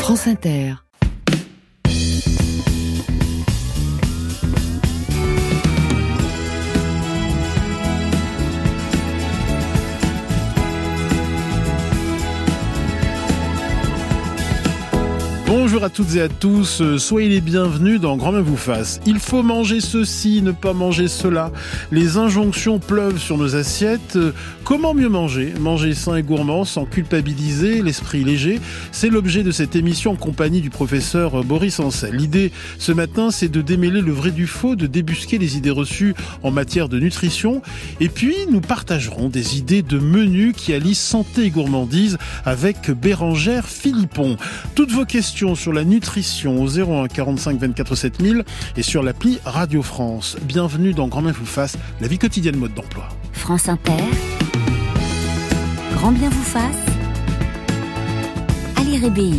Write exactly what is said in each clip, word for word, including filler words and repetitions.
France Inter. Bonjour à toutes et à tous, soyez les bienvenus dans Grand Bien vous fasse. Il faut manger ceci, ne pas manger cela. Les injonctions pleuvent sur nos assiettes. Comment mieux manger ? Manger sain et gourmand sans culpabiliser, l'esprit léger. C'est l'objet de cette émission en compagnie du professeur Boris Ancel. L'idée ce matin, c'est de démêler le vrai du faux, de débusquer les idées reçues en matière de nutrition. Et puis, nous partagerons des idées de menus qui allient santé et gourmandise avec Bérangère Philippon. Toutes vos questions sur la nutrition au zéro un quarante-cinq vingt-quatre sept mille et sur l'appli Radio France. Bienvenue dans Grand Bien vous fasse, la vie quotidienne mode d'emploi. France Inter. Grand Bien vous fasse. Ali Rébéi.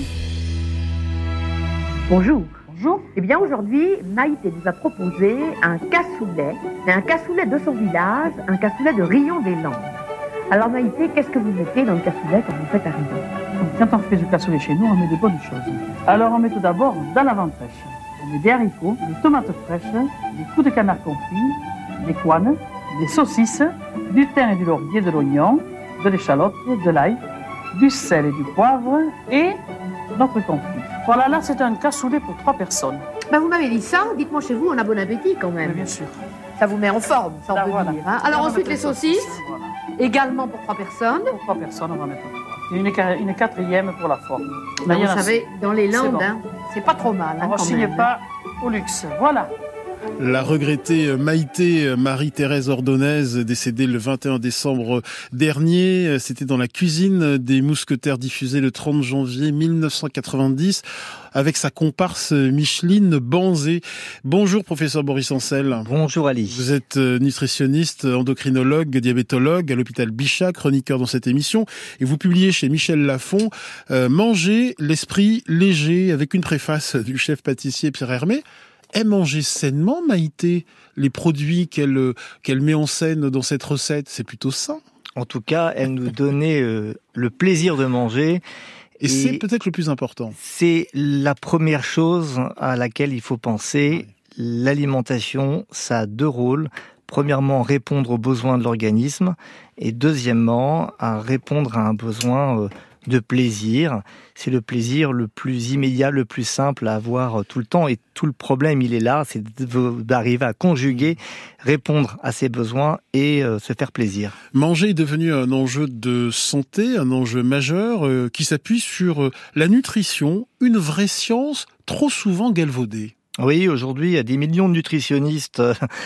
Bonjour. Bonjour. Eh bien aujourd'hui, Maïté nous a proposé un cassoulet. C'est un cassoulet de son village, un cassoulet de Rion-des-Landes. Alors Maïté, qu'est-ce que vous mettez dans le cassoulet quand vous faites à Rion ? Quand on fait du cassoulet chez nous, on met des bonnes choses. Alors on met tout d'abord dans la vente fraîche. On met des haricots, des tomates fraîches, des coups de canard confits, des couanes, des saucisses, du thym et du laurier, de l'oignon, de l'échalote, de l'ail, du sel et du poivre et notre confit. Voilà, là c'est un cassoulet pour trois personnes. Ben, vous m'avez dit ça, dites-moi chez vous, on a bon appétit quand même. Mais bien sûr. Ça vous met en forme, ça on peut voilà. dire. Hein. Alors on ensuite les saucisses, saucisses voilà. Également pour trois personnes. Pour trois personnes, on va mettre trois. Et une, une quatrième pour la forme. Ben, vous savez, dans les Landes, c'est, bon. hein, c'est pas trop mal. Hein, on ne signe pas au luxe. Voilà. La regrettée Maïté Marie-Thérèse Ordonnaise, décédée le vingt et un décembre dernier, c'était dans la cuisine des Mousquetaires, diffusée le trente janvier mille neuf cent quatre-vingt-dix, avec sa comparse Micheline Banzé. Bonjour professeur Boris Ancel. Bonjour Ali. Vous êtes nutritionniste, endocrinologue, diabétologue à l'hôpital Bichat, chroniqueur dans cette émission, et vous publiez chez Michel Lafon euh, « Manger l'esprit léger » avec une préface du chef pâtissier Pierre Hermé. Est manger sainement, Maïté, les produits qu'elle, qu'elle met en scène dans cette recette, c'est plutôt sain. En tout cas, elle nous donnait euh, le plaisir de manger. Et, et c'est peut-être le plus important. C'est la première chose à laquelle il faut penser. Oui. L'alimentation, ça a deux rôles. Premièrement, répondre aux besoins de l'organisme. Et deuxièmement, à répondre à un besoin euh, de plaisir. C'est le plaisir le plus immédiat, le plus simple à avoir tout le temps. Et tout le problème, il est là, c'est d'arriver à conjuguer, répondre à ses besoins et euh, se faire plaisir. Manger est devenu un enjeu de santé, un enjeu majeur euh, qui s'appuie sur euh, la nutrition, une vraie science trop souvent galvaudée. Oui, aujourd'hui, il y a des millions de nutritionnistes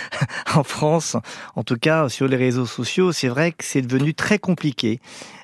en France, en tout cas sur les réseaux sociaux. C'est vrai que c'est devenu très compliqué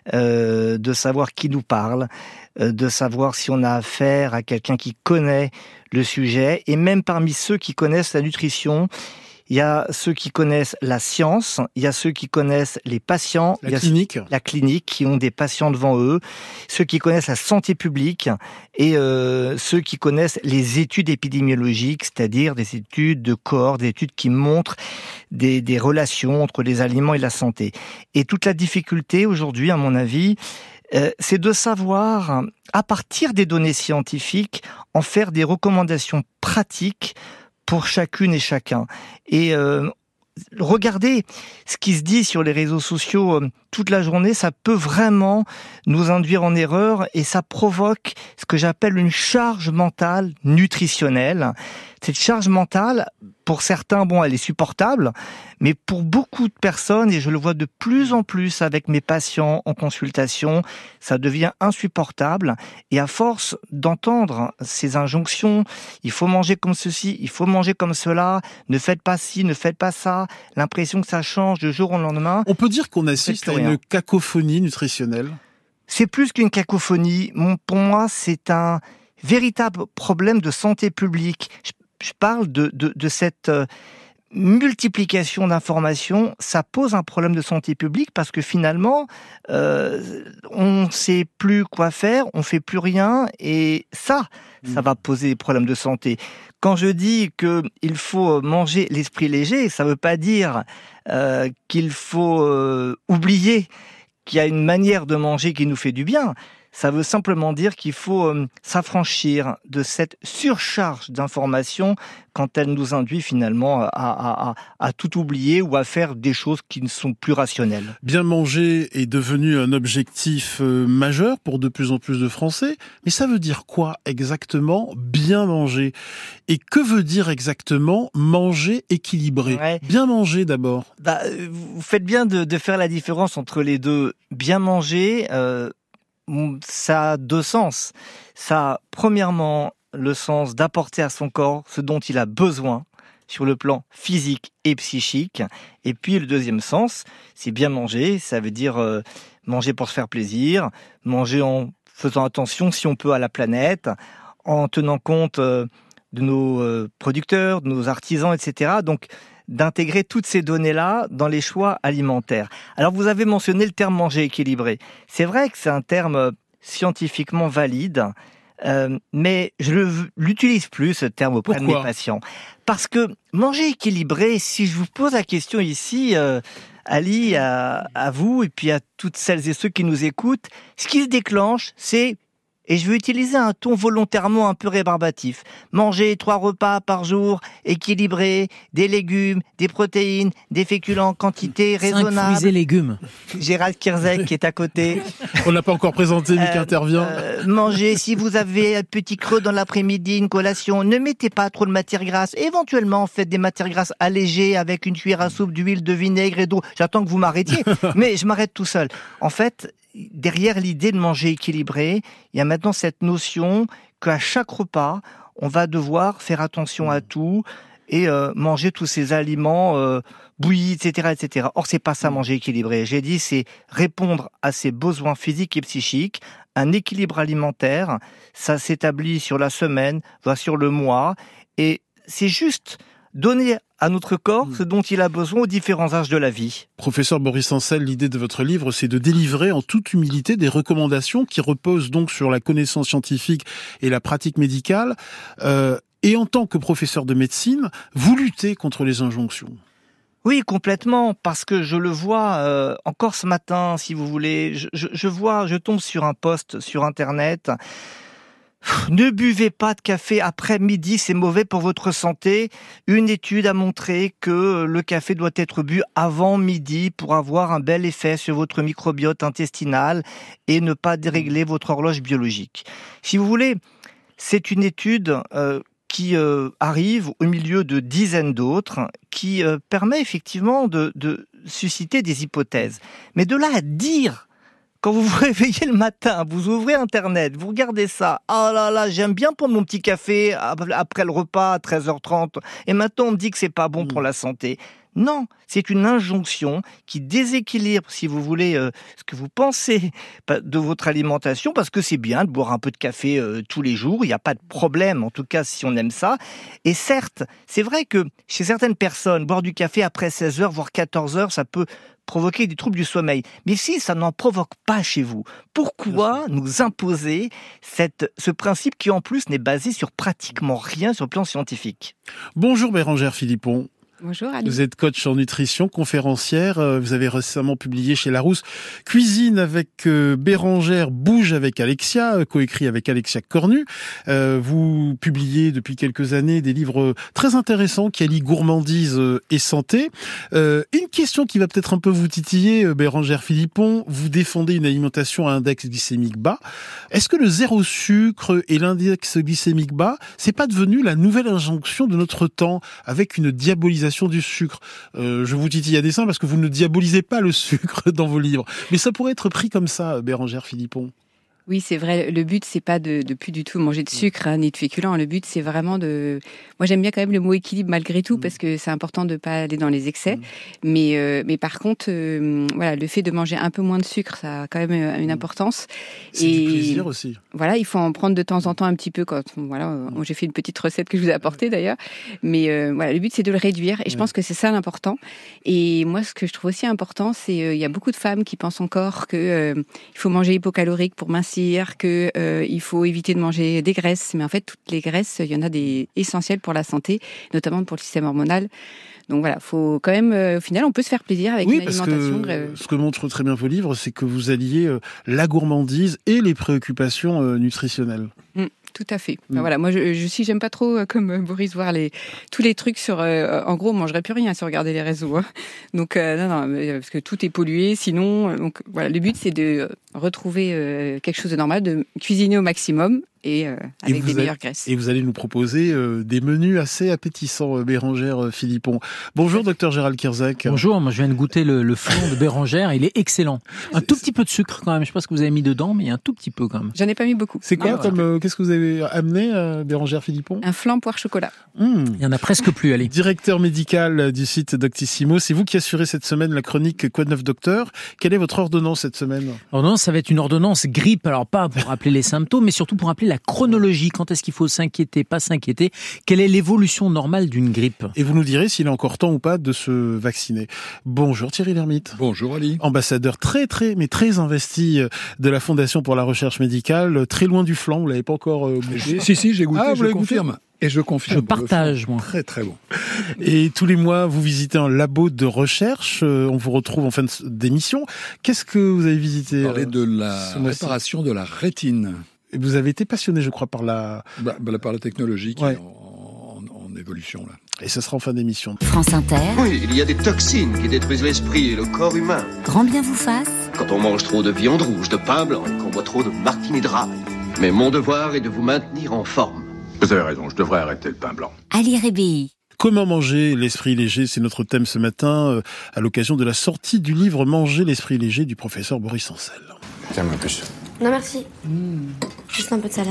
euh, de savoir qui nous parle, euh, de savoir si on a affaire à quelqu'un qui connaît le sujet. Et même parmi ceux qui connaissent la nutrition, il y a ceux qui connaissent la science, il y a ceux qui connaissent les patients, la il y a clinique, la clinique qui ont des patients devant eux, ceux qui connaissent la santé publique et euh, ceux qui connaissent les études épidémiologiques, c'est-à-dire des études de corps, des études qui montrent des, des relations entre les aliments et la santé. Et toute la difficulté aujourd'hui, à mon avis, euh, c'est de savoir, à partir des données scientifiques, en faire des recommandations pratiques pour chacune et chacun. Et euh, regardez ce qui se dit sur les réseaux sociaux euh, toute la journée, ça peut vraiment nous induire en erreur et ça provoque ce que j'appelle une charge mentale nutritionnelle. Cette charge mentale, pour certains, bon, elle est supportable, mais pour beaucoup de personnes, et je le vois de plus en plus avec mes patients en consultation, ça devient insupportable. Et à force d'entendre ces injonctions, il faut manger comme ceci, il faut manger comme cela, ne faites pas ci, ne faites pas ça, l'impression que ça change de jour au lendemain. On peut dire qu'on assiste à une cacophonie nutritionnelle. C'est plus qu'une cacophonie. Pour moi, c'est un véritable problème de santé publique. Je Je parle de, de, de cette euh, multiplication d'informations. Ça pose un problème de santé publique parce que finalement, euh, on ne sait plus quoi faire, on ne fait plus rien et ça, mmh. ça va poser des problèmes de santé. Quand je dis qu'il faut manger l'esprit léger, ça ne veut pas dire euh, qu'il faut euh, oublier qu'il y a une manière de manger qui nous fait du bien. Ça veut simplement dire qu'il faut euh, s'affranchir de cette surcharge d'informations quand elle nous induit finalement à, à, à, à tout oublier ou à faire des choses qui ne sont plus rationnelles. Bien manger est devenu un objectif euh, majeur pour de plus en plus de Français, mais ça veut dire quoi exactement bien manger ? Et que veut dire exactement manger équilibré ? Ouais. Bien manger d'abord. Bah, vous faites bien de, de faire la différence entre les deux. Bien manger, euh, ça a deux sens. Ça a premièrement le sens d'apporter à son corps ce dont il a besoin sur le plan physique et psychique. Et puis le deuxième sens, c'est bien manger. Ça veut dire euh, manger pour se faire plaisir, manger en faisant attention si on peut à la planète, en tenant compte euh, de nos euh, producteurs, de nos artisans, et cetera. Donc d'intégrer toutes ces données-là dans les choix alimentaires. Alors vous avez mentionné le terme manger équilibré. C'est vrai que c'est un terme scientifiquement valide, euh, mais je ne l'utilise plus ce terme auprès Pourquoi ? de mes patients. Parce que manger équilibré, si je vous pose la question ici, euh, Ali, à, à vous et puis à toutes celles et ceux qui nous écoutent, ce qui se déclenche, c'est... Et je vais utiliser un ton volontairement un peu rébarbatif. Manger trois repas par jour, équilibrés, des légumes, des protéines, des féculents en quantité raisonnable. Cinq fruits et légumes. Gérald Kierzek qui est à côté. On l'a pas encore présenté, lui qui Euh, intervient. euh, manger, si vous avez un petit creux dans l'après-midi, une collation, ne mettez pas trop de matière grasse. Éventuellement, faites des matières grasses allégées avec une cuillère à soupe d'huile, de vinaigre et d'eau. J'attends que vous m'arrêtiez, mais je m'arrête tout seul. En fait, derrière l'idée de manger équilibré, il y a maintenant cette notion qu'à chaque repas, on va devoir faire attention à tout et euh, manger tous ces aliments euh, bouillis, et cetera, et cetera. Or, c'est pas ça manger équilibré. J'ai dit, c'est répondre à ses besoins physiques et psychiques. Un équilibre alimentaire, ça s'établit sur la semaine, voire sur le mois, et c'est juste donner à notre corps ce dont il a besoin aux différents âges de la vie. Professeur Boris Ancel, l'idée de votre livre, c'est de délivrer en toute humilité des recommandations qui reposent donc sur la connaissance scientifique et la pratique médicale. Euh, et en tant que professeur de médecine, vous luttez contre les injonctions. Oui, complètement, parce que je le vois euh, encore ce matin, si vous voulez. Je, je, je vois, je tombe sur un post sur Internet. Ne buvez pas de café après midi, c'est mauvais pour votre santé. Une étude a montré que le café doit être bu avant midi pour avoir un bel effet sur votre microbiote intestinal et ne pas dérégler votre horloge biologique. Si vous voulez, c'est une étude euh, qui euh, arrive au milieu de dizaines d'autres, qui euh, permet effectivement de, de susciter des hypothèses. Mais de là à dire... Quand vous vous réveillez le matin, vous ouvrez Internet, vous regardez ça. Ah là là, j'aime bien prendre mon petit café après le repas à treize heures trente. Et maintenant, on me dit que c'est pas bon pour la santé. Non, c'est une injonction qui déséquilibre, si vous voulez, euh, ce que vous pensez de votre alimentation, parce que c'est bien de boire un peu de café euh, tous les jours. Il n'y a pas de problème, en tout cas, si on aime ça. Et certes, c'est vrai que chez certaines personnes, boire du café après seize heures, voire quatorze heures, ça peut provoquer des troubles du sommeil. Mais si ça n'en provoque pas chez vous, pourquoi nous imposer cette, ce principe qui en plus n'est basé sur pratiquement rien sur le plan scientifique ? Bonjour Bérangère Philippon. Bonjour Ali. Vous êtes coach en nutrition, conférencière. Vous avez récemment publié chez Larousse Cuisine avec Bérangère, bouge avec Alexia, coécrit avec Alexia Cornu. Vous publiez depuis quelques années des livres très intéressants qui allient gourmandise et santé. Une question qui va peut-être un peu vous titiller, Bérangère Philippon. Vous défendez une alimentation à index glycémique bas. Est-ce que le zéro sucre et l'index glycémique bas, c'est pas devenu la nouvelle injonction de notre temps avec une diabolisation du sucre? euh, Je vous titille à dessein parce que vous ne diabolisez pas le sucre dans vos livres. Mais ça pourrait être pris comme ça, Bérangère Philippon. Oui, c'est vrai. Le but, c'est pas de, de plus du tout manger de sucre, hein, ni de féculents. Le but, c'est vraiment de... Moi, j'aime bien quand même le mot équilibre malgré tout, parce que c'est important de pas aller dans les excès. Mais, euh, mais par contre, euh, voilà, le fait de manger un peu moins de sucre, ça a quand même une importance. C'est Et du plaisir aussi. Voilà, il faut en prendre de temps en temps un petit peu. Quand voilà, euh, j'ai fait une petite recette que je vous ai apportée d'ailleurs. Mais euh, voilà, le but, c'est de le réduire. Et je pense que c'est ça l'important. Et moi, ce que je trouve aussi important, c'est il euh, y a beaucoup de femmes qui pensent encore que euh, il faut manger hypocalorique pour mincir. mincir, que euh, il faut éviter de manger des graisses. Mais en fait, toutes les graisses, il y en a des essentielles pour la santé, notamment pour le système hormonal. Donc voilà, faut quand même, euh, au final, on peut se faire plaisir avec oui, une parce alimentation. Que, euh... ce que montrent très bien vos livres, c'est que vous alliez euh, la gourmandise et les préoccupations euh, nutritionnelles. Mmh. Tout à fait. Mmh. Ben voilà, moi je, je si j'aime pas trop euh, comme euh, Boris voir les tous les trucs sur. Euh, en gros, on mangerait plus rien si on regardait les réseaux. Hein. Donc euh, non non, mais, parce que tout est pollué. Sinon, euh, donc voilà, le but c'est de retrouver euh, quelque chose de normal, de cuisiner au maximum et euh, avec et des meilleures graisses. Et vous allez nous proposer euh, des menus assez appétissants, euh, Bérengère euh, Philippon. Bonjour, docteur Gérald Kirzac. Bonjour, moi je viens de goûter le, le flan de Bérengère, il est excellent. Un tout petit peu de sucre quand même, je sais pas ce que vous avez mis dedans, mais un tout petit peu quand même. J'en ai pas mis beaucoup. C'est quoi non, comme euh, qu'est-ce que vous avez amené, euh, Bérengère Philippon? Un flan poire chocolat. Mmh. Il y en a presque plus, allez. Directeur médical du site Doctissimo, c'est vous qui assurez cette semaine la chronique Quoi de neuf docteur. Quelle est votre ordonnance cette semaine? Ordonnance, ça va être une ordonnance grippe, alors pas pour rappeler les symptômes, mais surtout pour rappeler la chronologie. Quand est-ce qu'il faut s'inquiéter, pas s'inquiéter? Quelle est l'évolution normale d'une grippe? Et vous nous direz s'il est encore temps ou pas de se vacciner. Bonjour Thierry Lhermitte. Bonjour Ali. Ambassadeur très très mais très investi de la Fondation pour la recherche médicale, très loin du flanc, vous l'avez pas encore euh, goûté? Si si, j'ai goûté, ah, je confirme. Goûté Et je confirme. Je partage, moi. Très très bon. Et tous les mois, vous visitez un labo de recherche. Euh, on vous retrouve en fin d'émission. Qu'est-ce que vous avez visité? Parler de la réparation de la rétine. Et vous avez été passionné, je crois, par la... Bah, bah, par la technologie qui ouais. est en, en, en évolution, là. Et ce sera en fin d'émission. France Inter. Oui, il y a des toxines qui détruisent l'esprit et le corps humain. Grand bien vous fasse. Quand on mange trop de viande rouge, de pain blanc et qu'on boit trop de martini de rye. Mais mon devoir est de vous maintenir en forme. Vous avez raison, je devrais arrêter le pain blanc. Ali Rébéi. Comment manger l'esprit léger, c'est notre thème ce matin, euh, à l'occasion de la sortie du livre Manger l'esprit léger du professeur Boris Ancel. Tiens, ma puce. Non merci. Mmh. Juste un peu de salade.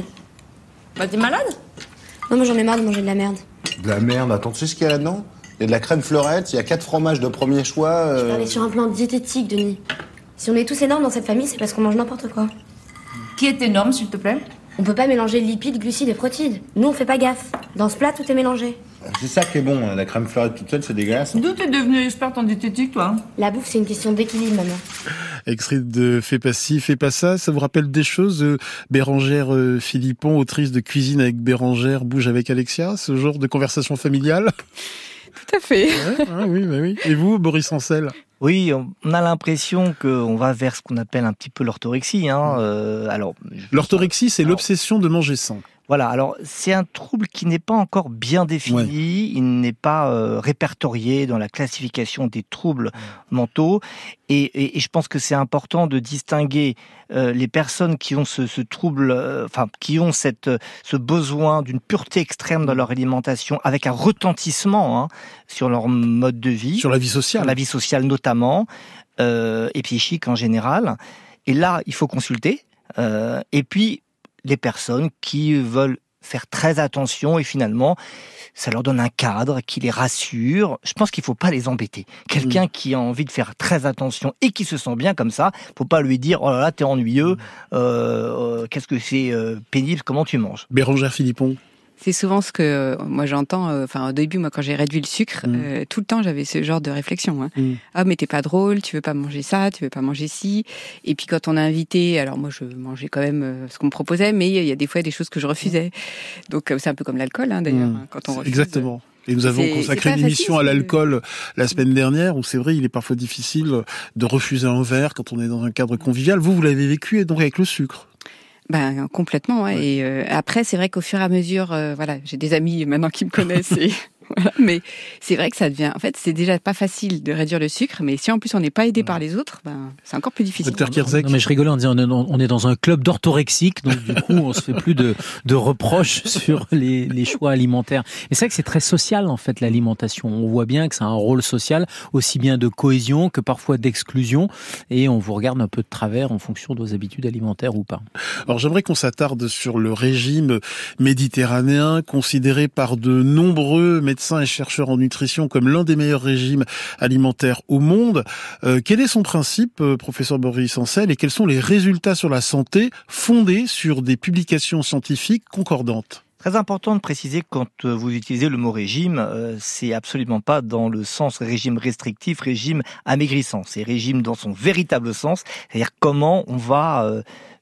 Bah t'es malade? Non mais j'en ai marre de manger de la merde. De la merde? Attends, tu sais ce qu'il y a là-dedans? Il y a de la crème fleurette, il y a quatre fromages de premier choix... Euh... Je parlais sur un plan diététique, Denis. Si on est tous énormes dans cette famille, c'est parce qu'on mange n'importe quoi. Qui est énorme, s'il te plaît? On peut pas mélanger lipides, glucides et protides. Nous, on fait pas gaffe. Dans ce plat, tout est mélangé. C'est ça qui est bon, la crème fleurette toute seule, c'est dégueulasse. D'où t'es devenue experte en diététique, toi? La bouffe, c'est une question d'équilibre, maman. Extrait de Fais pas ci, fais pas ça, ça vous rappelle des choses? euh, Bérengère euh, Philippon, autrice de Cuisine avec Bérengère, Bouge avec Alexia, ce genre de conversation familiale? Tout à fait. Ouais, ah oui, bah oui. Et vous, Boris Ancel? Oui, on a l'impression qu'on va vers ce qu'on appelle un petit peu l'orthorexie. Hein. Euh, alors, l'orthorexie, c'est alors, l'obsession de manger sain. Voilà, alors c'est un trouble qui n'est pas encore bien défini, ouais. Il n'est pas euh, répertorié dans la classification des troubles mentaux, et, et, et je pense que c'est important de distinguer euh, les personnes qui ont ce, ce trouble, euh, enfin qui ont cette, ce besoin d'une pureté extrême dans leur alimentation, avec un retentissement hein, sur leur mode de vie, sur la vie sociale, sur la vie sociale notamment, euh, et psychique en général. Et là, il faut consulter. Euh, et puis les personnes qui veulent faire très attention et finalement, ça leur donne un cadre qui les rassure. Je pense qu'il ne faut pas les embêter. Quelqu'un mmh. qui a envie de faire très attention et qui se sent bien comme ça, il ne faut pas lui dire « Oh là là, t'es ennuyeux, mmh. euh, euh, qu'est-ce que c'est euh, pénible, comment tu manges ?» Bérengère Philippon. C'est souvent ce que euh, moi j'entends. Enfin, euh, au début, moi, quand j'ai réduit le sucre, mmh. euh, tout le temps, j'avais ce genre de réflexion. Hein. Mmh. Ah, mais t'es pas drôle, tu veux pas manger ça, tu veux pas manger ci. Et puis quand on a invité, alors moi, je mangeais quand même euh, ce qu'on me proposait, mais il y a des fois des choses que je refusais. Donc euh, c'est un peu comme l'alcool, hein, d'ailleurs, mmh. quand on refuse. Exactement. Et nous avons consacré une émission à l'alcool la semaine dernière, où c'est vrai, il est parfois difficile de refuser un verre quand on est dans un cadre convivial. Vous, vous l'avez vécu, et donc avec le sucre. Ben complètement, ouais. Ouais. Et euh, après, c'est vrai qu'au fur et à mesure, euh, voilà, j'ai des amis maintenant qui me connaissent, et voilà. Mais c'est vrai que ça devient. En fait, c'est déjà pas facile de réduire le sucre, mais si en plus on n'est pas aidé par les autres, ben c'est encore plus difficile. Docteur Kirzac. Non mais je rigolais en disant on est dans un club d'orthorexiques, donc du coup on se fait plus de, de reproches sur les, les choix alimentaires. Et c'est vrai que c'est très social en fait l'alimentation. On voit bien que ça a un rôle social, aussi bien de cohésion que parfois d'exclusion, et on vous regarde un peu de travers en fonction de vos habitudes alimentaires ou pas. Alors j'aimerais qu'on s'attarde sur le régime méditerranéen, considéré par de nombreux médecins et chercheurs en nutrition comme l'un des meilleurs régimes alimentaires au monde. Euh, quel est son principe, euh, professeur Boris Ancel, et quels sont les résultats sur la santé fondés sur des publications scientifiques concordantes? Très important de préciser que quand vous utilisez le mot régime, euh, c'est absolument pas dans le sens régime restrictif, régime amaigrissant. C'est régime dans son véritable sens, c'est-à-dire comment on va euh,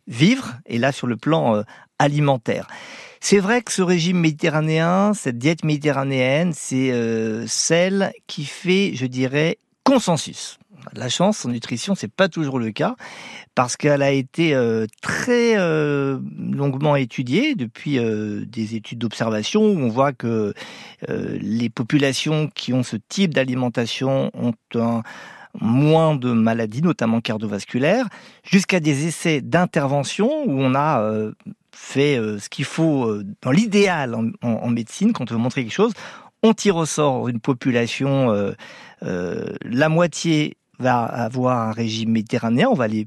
vivre, et là sur le plan euh, alimentaire. C'est vrai que ce régime méditerranéen, cette diète méditerranéenne, c'est euh, celle qui fait, je dirais, consensus. La chance en nutrition, c'est pas toujours le cas, parce qu'elle a été euh, très euh, longuement étudiée depuis euh, des études d'observation où on voit que euh, les populations qui ont ce type d'alimentation ont un moins de maladies, notamment cardiovasculaires, jusqu'à des essais d'intervention où on a euh, fait euh, ce qu'il faut euh, dans l'idéal en, en, en médecine quand on veut montrer quelque chose. On tire au sort une population, euh, euh, la moitié va avoir un régime méditerranéen, on va les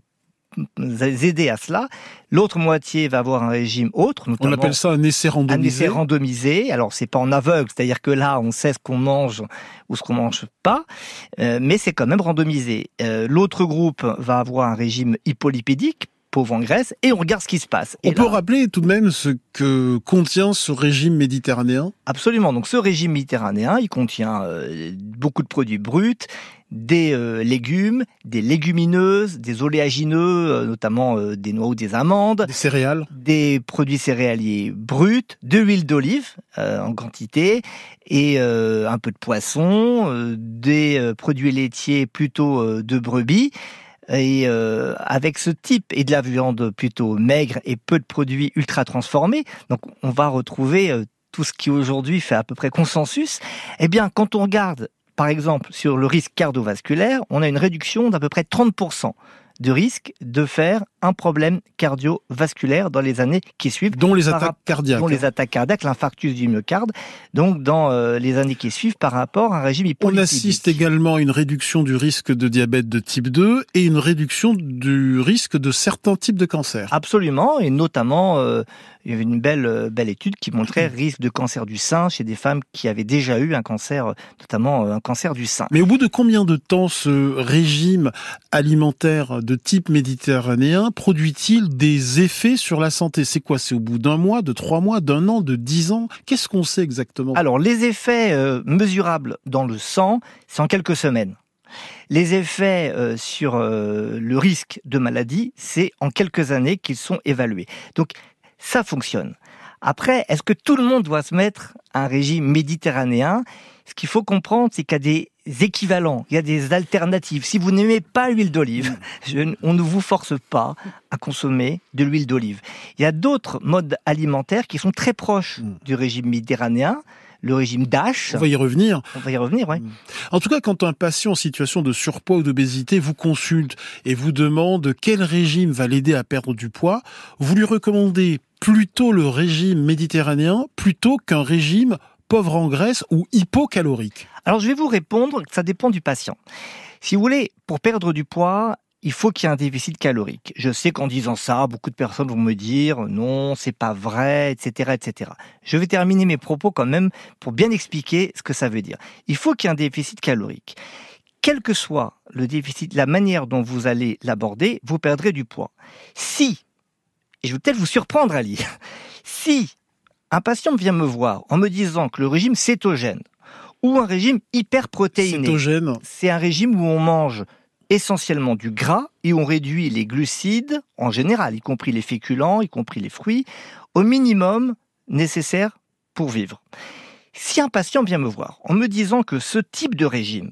aider à cela. L'autre moitié va avoir un régime autre. On appelle ça un essai randomisé. Un essai randomisé. Alors, c'est pas en aveugle, c'est-à-dire que là, on sait ce qu'on mange ou ce qu'on mange pas, euh, mais c'est quand même randomisé. Euh, l'autre groupe va avoir un régime hypolipidique, pauvre en graisse, et on regarde ce qui se passe. On et peut là, rappeler tout de même ce que contient ce régime méditerranéen ? Absolument. Donc, ce régime méditerranéen, il contient euh, beaucoup de produits bruts, des euh, légumes, des légumineuses, des oléagineux, euh, notamment euh, des noix ou des amandes. Des céréales. Des produits céréaliers bruts, de l'huile d'olive euh, en quantité, et euh, un peu de poisson, euh, des euh, produits laitiers plutôt euh, de brebis. Et euh, avec ce type, et de la viande plutôt maigre et peu de produits ultra transformés, donc on va retrouver euh, tout ce qui aujourd'hui fait à peu près consensus. Eh bien, quand on regarde par exemple, sur le risque cardiovasculaire, on a une réduction d'à peu près trente pour cent de risque de faire un problème cardiovasculaire dans les années qui suivent. Dont les attaques cardiaques. Dont les attaques cardiaques, l'infarctus du myocarde, donc dans euh, les années qui suivent par rapport à un régime hypolipidique. On assiste également à une réduction du risque de diabète de type deux et une réduction du risque de certains types de cancers. Absolument, et notamment... Euh, il y avait une belle, belle étude qui montrait risque de cancer du sein chez des femmes qui avaient déjà eu un cancer, notamment un cancer du sein. Mais au bout de combien de temps ce régime alimentaire de type méditerranéen produit-il des effets sur la santé ? C'est quoi ? C'est au bout d'un mois, de trois mois, d'un an, de dix ans ? Qu'est-ce qu'on sait exactement ? Alors, les effets euh, mesurables dans le sang, c'est en quelques semaines. Les effets euh, sur euh, le risque de maladie, c'est en quelques années qu'ils sont évalués. Donc, ça fonctionne. Après, est-ce que tout le monde doit se mettre à un régime méditerranéen ? Ce qu'il faut comprendre, c'est qu'il y a des équivalents, il y a des alternatives. Si vous n'aimez pas l'huile d'olive, je, on ne vous force pas à consommer de l'huile d'olive. Il y a d'autres modes alimentaires qui sont très proches du régime méditerranéen. Le régime DASH. On va y revenir. On va y revenir, oui. En tout cas, quand un patient en situation de surpoids ou d'obésité vous consulte et vous demande quel régime va l'aider à perdre du poids, vous lui recommandez plutôt le régime méditerranéen plutôt qu'un régime pauvre en graisse ou hypocalorique. Alors, je vais vous répondre que ça dépend du patient. Si vous voulez, pour perdre du poids, il faut qu'il y ait un déficit calorique. Je sais qu'en disant ça, beaucoup de personnes vont me dire non, c'est pas vrai, et cetera, et cetera. Je vais terminer mes propos quand même pour bien expliquer ce que ça veut dire. Il faut qu'il y ait un déficit calorique. Quel que soit le déficit, la manière dont vous allez l'aborder, vous perdrez du poids. Si, et je vais peut-être vous surprendre à lire, si un patient vient me voir en me disant que le régime cétogène ou un régime hyperprotéiné, cétogène, c'est un régime où on mange essentiellement du gras et on réduit les glucides en général, y compris les féculents, y compris les fruits, au minimum nécessaire pour vivre. Si un patient vient me voir en me disant que ce type de régime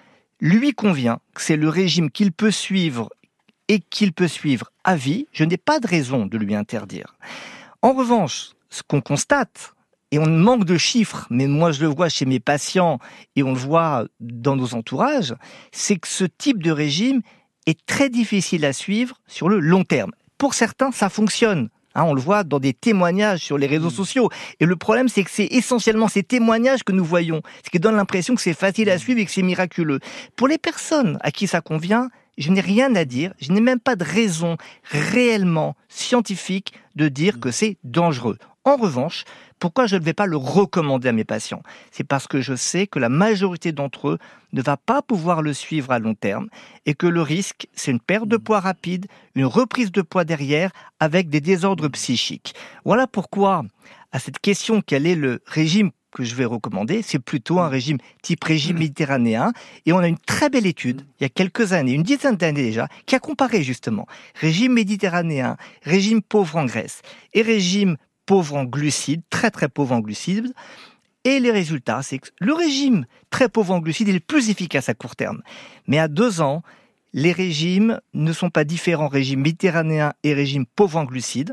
lui convient, que c'est le régime qu'il peut suivre et qu'il peut suivre à vie, je n'ai pas de raison de lui interdire. En revanche, ce qu'on constate, et on manque de chiffres, mais moi je le vois chez mes patients et on le voit dans nos entourages, c'est que ce type de régime est très difficile à suivre sur le long terme. Pour certains, ça fonctionne. Hein, on le voit dans des témoignages sur les réseaux sociaux. Et le problème, c'est que c'est essentiellement ces témoignages que nous voyons, ce qui donne l'impression que c'est facile à suivre et que c'est miraculeux. Pour les personnes à qui ça convient, je n'ai rien à dire, je n'ai même pas de raison réellement scientifique de dire que c'est dangereux. En revanche, pourquoi je ne vais pas le recommander à mes patients ? C'est parce que je sais que la majorité d'entre eux ne va pas pouvoir le suivre à long terme et que le risque, c'est une perte de poids rapide, une reprise de poids derrière avec des désordres psychiques. Voilà pourquoi, à cette question, quel est le régime que je vais recommander, c'est plutôt un régime type régime méditerranéen. Et on a une très belle étude, il y a quelques années, une dizaine d'années déjà, qui a comparé justement régime méditerranéen, régime pauvre en graisse et régime pauvre en glucides, très très pauvre en glucides. Et les résultats, c'est que le régime très pauvre en glucides est le plus efficace à court terme. Mais à deux ans, les régimes ne sont pas différents, régime méditerranéen et régime pauvre en glucides.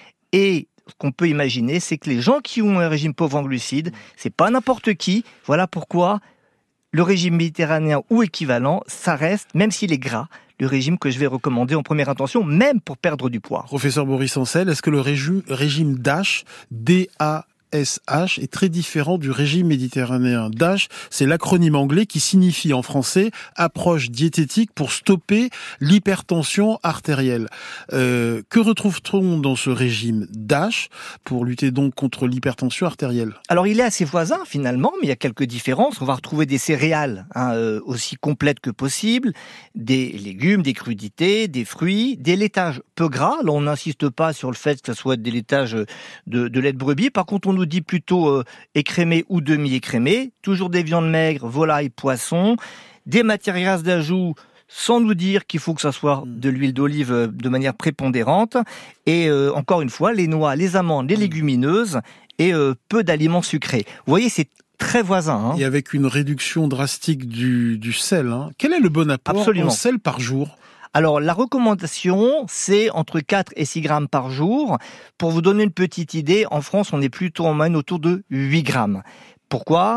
Et ce qu'on peut imaginer, c'est que les gens qui ont un régime pauvre en glucides, c'est pas n'importe qui. Voilà pourquoi le régime méditerranéen ou équivalent, ça reste, même s'il est gras, le régime que je vais recommander en première intention, même pour perdre du poids. Professeur Boris Ancel, est-ce que le régime, régime DASH, D A S H, est très différent du régime méditerranéen? DASH, c'est l'acronyme anglais qui signifie en français approche diététique pour stopper l'hypertension artérielle. Euh, que retrouve-t-on dans ce régime DASH pour lutter donc contre l'hypertension artérielle? Alors il est assez voisin finalement, mais il y a quelques différences. On va retrouver des céréales hein, euh, aussi complètes que possible, des légumes, des crudités, des fruits, des laitages peu gras. Là on n'insiste pas sur le fait que ce soit des laitages de, de lait de brebis. Par contre on nous dit plutôt euh, écrémé ou demi-écrémé, toujours des viandes maigres, volailles, poissons, des matières grasses d'ajout, sans nous dire qu'il faut que ça soit de l'huile d'olive de manière prépondérante, et euh, encore une fois, les noix, les amandes, les légumineuses, et euh, peu d'aliments sucrés. Vous voyez, c'est très voisin. Hein. Et avec une réduction drastique du, du sel. Hein. Quel est le bon apport Absolument. en sel par jour ? Alors, la recommandation, c'est entre quatre et six grammes par jour. Pour vous donner une petite idée, en France, on est plutôt en moyenne autour de huit grammes. Pourquoi ?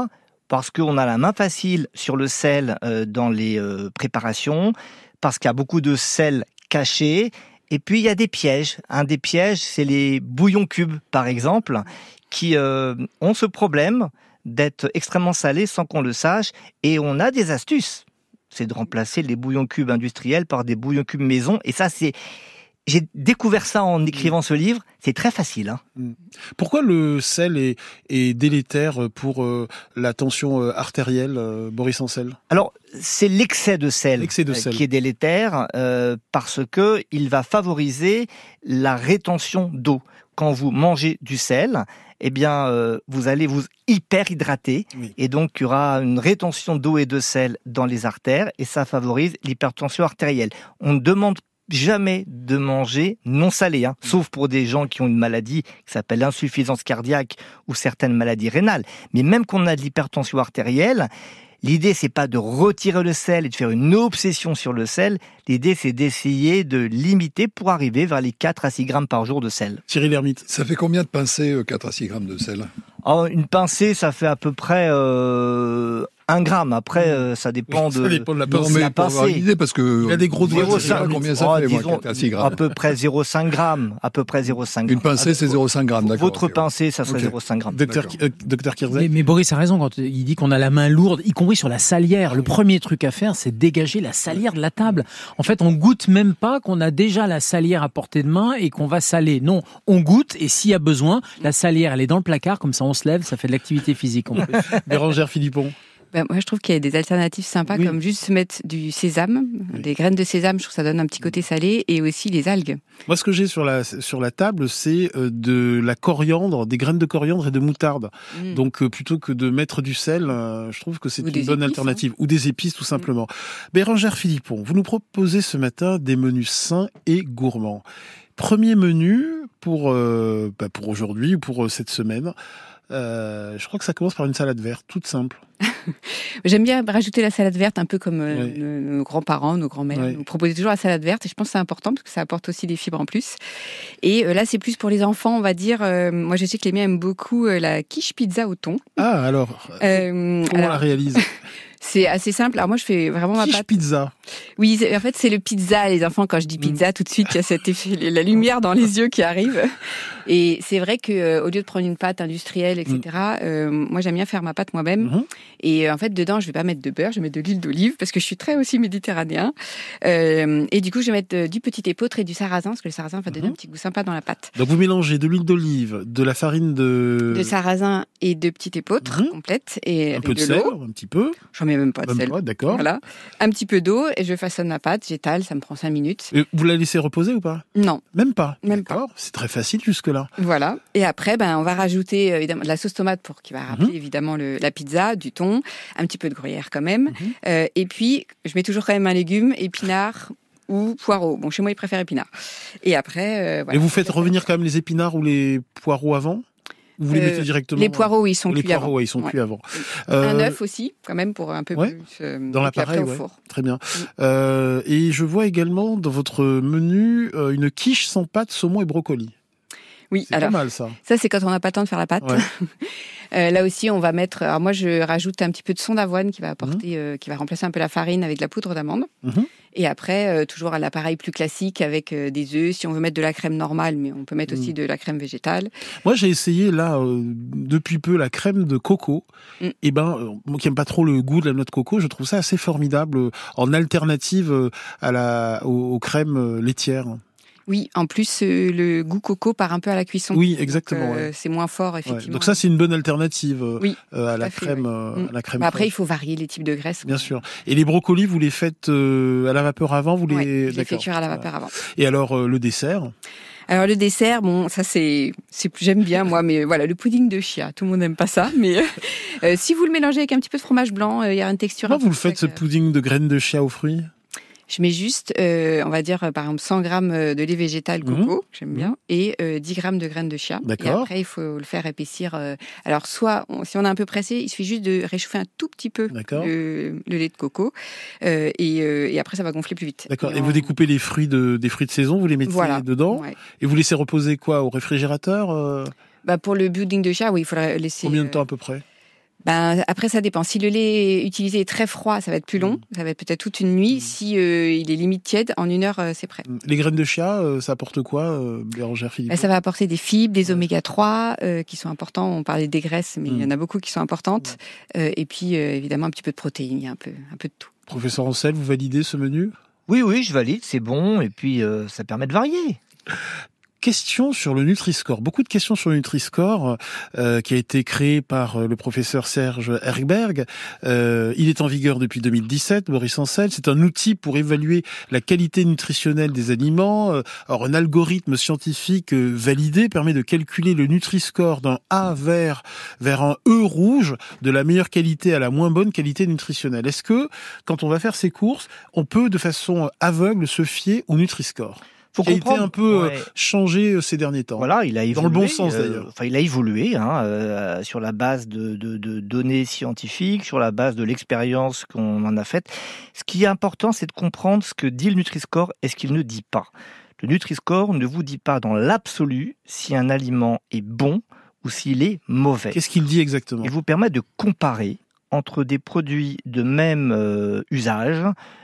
Parce qu'on a la main facile sur le sel euh, dans les euh, préparations, parce qu'il y a beaucoup de sel caché. Et puis, il y a des pièges. Un des pièges, c'est les bouillons cubes, par exemple, qui euh, ont ce problème d'être extrêmement salés sans qu'on le sache. Et on a des astuces. C'est de remplacer les bouillons cubes industriels par des bouillons cubes maison. Et ça, c'est... J'ai découvert ça en écrivant ce livre. C'est très facile. Hein. Pourquoi le sel est, est délétère pour euh, la tension euh, artérielle, euh, Boris Ancel ? Alors, c'est l'excès de sel, l'excès de sel. qui est délétère euh, parce que il va favoriser la rétention d'eau. Quand vous mangez du sel, eh bien, euh, vous allez vous hyperhydrater oui. et donc il y aura une rétention d'eau et de sel dans les artères et ça favorise l'hypertension artérielle. On ne demande jamais de manger non salé, hein, sauf pour des gens qui ont une maladie qui s'appelle l'insuffisance cardiaque ou certaines maladies rénales. Mais même qu'on a de l'hypertension artérielle, l'idée, c'est pas de retirer le sel et de faire une obsession sur le sel. L'idée, c'est d'essayer de limiter pour arriver vers les quatre à six grammes par jour de sel. Cyril Hermite. Ça fait combien de pincées, quatre à six grammes de sel ? Oh, une pincée, ça fait à peu près euh, un gramme. Après, euh, ça dépend de, ça dépend de la pincée. Non, mais la pour avoir une idée, parce que... Il y a des gros doigts. Je sais pas combien ça oh, fait, disons, moi, quatre à six grammes. À peu près zéro virgule cinq grammes. À peu près zéro virgule cinq grammes. Une pincée, c'est zéro virgule cinq grammes, d'accord. Votre okay. pincée, ça serait okay. zéro virgule cinq grammes. Docteur, euh, Docteur Kirzek. Mais, mais Boris a raison quand il dit qu'on a la main lourde, y compris sur la salière. Le premier truc à faire, c'est dégager la salière de la table. En fait, on goûte même pas qu'on a déjà la salière à portée de main et qu'on va saler. Non, on goûte et s'il y a besoin, la salière, elle est dans le placard, comme ça on se lève, ça fait de l'activité physique en plus. Bérangère Philippon. Ben, moi, je trouve qu'il y a des alternatives sympas, oui. comme juste se mettre du sésame, oui. des graines de sésame, je trouve que ça donne un petit côté salé, et aussi les algues. Moi, ce que j'ai sur la, sur la table, c'est de la coriandre, des graines de coriandre et de moutarde. Mm. Donc, euh, plutôt que de mettre du sel, euh, je trouve que c'est Ou une bonne épices, alternative. Hein. Ou des épices, tout simplement. Mm. Bérangère Philippon, vous nous proposez ce matin des menus sains et gourmands. Premier menu pour, euh, bah, pour aujourd'hui ou pour euh, cette semaine. Euh, je crois que ça commence par une salade verte, toute simple. J'aime bien rajouter la salade verte, un peu comme euh, oui. nos, nos grands-parents, nos grands-mères. Oui. Nous proposaient toujours la salade verte et je pense que c'est important parce que ça apporte aussi des fibres en plus. Et euh, là, c'est plus pour les enfants, on va dire. Euh, moi, je sais que les miens aiment beaucoup euh, la quiche pizza au thon. Ah, alors, euh, comment alors, on la réalise? C'est assez simple. Alors moi, je fais vraiment quiche ma pâte. pizza. Oui, en fait, c'est le pizza. Les enfants, quand je dis pizza, tout de suite, il y a cet effet, la lumière dans les yeux qui arrive. Et c'est vrai que euh, au lieu de prendre une pâte industrielle, et cetera, euh, moi, j'aime bien faire ma pâte moi-même. Mm-hmm. Et en fait, dedans, je vais pas mettre de beurre, je vais mettre de l'huile d'olive parce que je suis très aussi méditerranéen. Euh, et du coup, je vais mettre de, du petit épeautre et du sarrasin parce que le sarrasin va donner mm-hmm. un petit goût sympa dans la pâte. Donc, vous mélangez de l'huile d'olive, de la farine de... de sarrasin et de petit épeautre mm-hmm. complète. Et un avec peu de, de sel, l'eau. un petit peu. J'en mets même pas de même sel. Pas, d'accord. Voilà. Un petit peu d'eau et je façonne la pâte, j'étale, ça me prend cinq minutes. Et vous la laissez reposer ou pas? Non. Même pas? Même d'accord. pas. C'est très facile jusque-là. Voilà. Et après, ben, on va rajouter évidemment de la sauce tomate pour qui va rappeler mm-hmm. évidemment le, la pizza, du thon, un petit peu de gruyère quand même. Mm-hmm. Euh, et puis, je mets toujours quand même un légume, épinard ou poireau. Bon, chez moi, ils préfèrent épinard. Et après, euh, voilà. Et vous faites revenir quand même les épinards ou les poireaux avant? Vous les mettez directement? Les poireaux, oui, ils sont les cuits poireaux, avant. Ouais, ils sont ouais. cuits avant. Euh... Un œuf aussi, quand même, pour un peu ouais. plus. Euh, dans l'appareil, au ouais. four. Très bien. Mm. Euh, et je vois également dans votre menu euh, une quiche sans pâte, saumon et brocoli. Oui, c'est alors, pas mal ça. Ça, c'est quand on n'a pas le temps de faire la pâte. Ouais. euh, là aussi, on va mettre. Alors moi, je rajoute un petit peu de son d'avoine qui va apporter, mmh. euh, qui va remplacer un peu la farine avec de la poudre d'amande. Mmh. Et après, euh, toujours à l'appareil plus classique avec euh, des œufs. Si on veut mettre de la crème normale, mais on peut mettre mmh. aussi de la crème végétale. Moi, j'ai essayé là euh, depuis peu la crème de coco. Mmh. Et ben, euh, moi qui aime pas trop le goût de la noix de coco, je trouve ça assez formidable euh, en alternative euh, à la aux, aux crèmes euh, laitières. Oui, en plus, euh, le goût coco part un peu à la cuisson. Oui, exactement. Donc, euh, ouais. C'est moins fort, effectivement. Ouais. Donc ça, c'est une bonne alternative euh, oui, euh, à, la fait, crème, ouais. euh, à la crème. Bah après, il faut varier les types de graisses. Bien sûr. Et les brocolis, vous les faites euh, à la vapeur avant, vous les. Ouais, je les fais cuire à la vapeur voilà. avant. Et alors euh, le dessert? Alors le dessert, bon, ça c'est, c'est j'aime bien moi, mais voilà, le pudding de chia, tout le monde n'aime pas ça, mais euh, si vous le mélangez avec un petit peu de fromage blanc, il euh, y a une texture. Comment vous le faites ce pudding de graines de chia aux fruits? Je mets juste, euh, on va dire, par exemple, cent grammes de lait végétal coco, mmh. j'aime bien, mmh. et euh, dix grammes de graines de chia. D'accord. Et après, il faut le faire épaissir. Euh, alors, soit, on, si on est un peu pressé, il suffit juste de réchauffer un tout petit peu le, le lait de coco, euh, et, euh, et après, ça va gonfler plus vite. D'accord. Et, et on... vous découpez les fruits de, des fruits de saison, vous les mettez voilà. dedans, ouais. et vous laissez reposer quoi, au réfrigérateur euh... bah, pour le pudding de chia, oui, il faudrait laisser. Combien de temps à peu près? Ben, après, ça dépend. Si le lait utilisé est très froid, ça va être plus long. Ça va être peut-être toute une nuit. Mmh. Si euh, il est limite tiède, en une heure, euh, c'est prêt. Les graines de chia, euh, ça apporte quoi, euh, Bérangère Philippot? Ben, ça va apporter des fibres, des oméga trois euh, qui sont importants. On parlait des graisses, mais mmh. il y en a beaucoup qui sont importantes. Mmh. Euh, et puis, euh, évidemment, un petit peu de protéines, il y a un peu, un peu de tout. Professeur Ancel, vous validez ce menu? Oui, oui, je valide. C'est bon. Et puis, euh, ça permet de varier. Question sur le Nutri-Score. Beaucoup de questions sur le Nutri-Score euh, qui a été créé par euh, le professeur Serge Erkberg. Euh, il est en vigueur depuis deux mille dix-sept, Boris Ancel. C'est un outil pour évaluer la qualité nutritionnelle des aliments. Euh, alors, un algorithme scientifique euh, validé permet de calculer le Nutri-Score d'un A vert vers un E rouge, de la meilleure qualité à la moins bonne qualité nutritionnelle. Est-ce que, quand on va faire ses courses, on peut de façon aveugle se fier au Nutri-Score? Faut qui a été un peu ouais. changé ces derniers temps. Voilà, il a évolué. Dans le bon sens d'ailleurs. Euh, enfin, il a évolué hein, euh, sur la base de, de, de données scientifiques, sur la base de l'expérience qu'on en a faite. Ce qui est important, c'est de comprendre ce que dit le Nutri-Score et ce qu'il ne dit pas. Le Nutri-Score ne vous dit pas dans l'absolu si un aliment est bon ou s'il est mauvais. Qu'est-ce qu'il dit exactement? Il vous permet de comparer entre des produits de même euh, usage,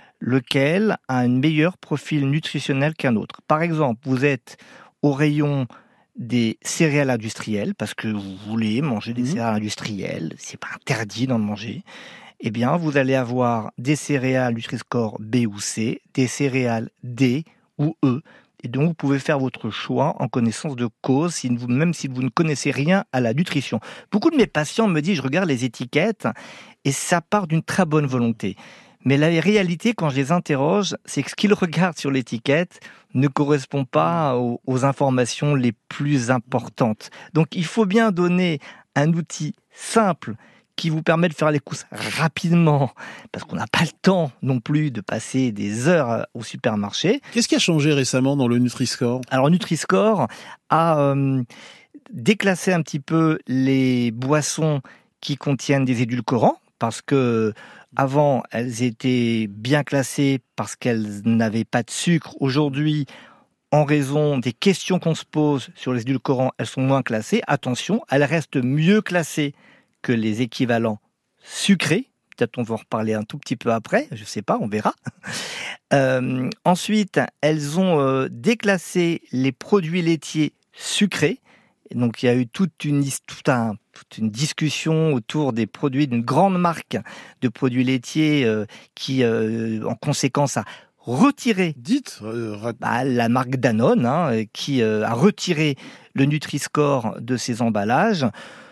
lequel a un meilleur profil nutritionnel qu'un autre. Par exemple, vous êtes au rayon des céréales industrielles, parce que vous voulez manger des mmh. céréales industrielles, c'est pas interdit d'en manger, eh bien, vous allez avoir des céréales Nutri-Score B ou C, des céréales D ou E. Et donc, vous pouvez faire votre choix en connaissance de cause, si vous, même si vous ne connaissez rien à la nutrition. Beaucoup de mes patients me disent, je regarde les étiquettes, et ça part d'une très bonne volonté. Mais la réalité, quand je les interroge, c'est que ce qu'ils regardent sur l'étiquette ne correspond pas aux, aux informations les plus importantes. Donc, il faut bien donner un outil simple qui vous permet de faire les courses rapidement, parce qu'on n'a pas le temps non plus de passer des heures au supermarché. Qu'est-ce qui a changé récemment dans le Nutri-Score? Alors, Nutri-Score a euh, déclassé un petit peu les boissons qui contiennent des édulcorants, parce que avant, elles étaient bien classées parce qu'elles n'avaient pas de sucre. Aujourd'hui, en raison des questions qu'on se pose sur les édulcorants, elles sont moins classées. Attention, elles restent mieux classées que les équivalents sucrés, peut-être on va en reparler un tout petit peu après, je sais pas, on verra. Euh, ensuite, elles ont euh, déclassé les produits laitiers sucrés. Donc il y a eu toute une, toute un, toute une discussion autour des produits d'une grande marque de produits laitiers euh, qui, euh, en conséquence, a retiré Dites, euh, rat- bah, la marque Danone, hein, qui euh, a retiré le Nutri-Score de ses emballages.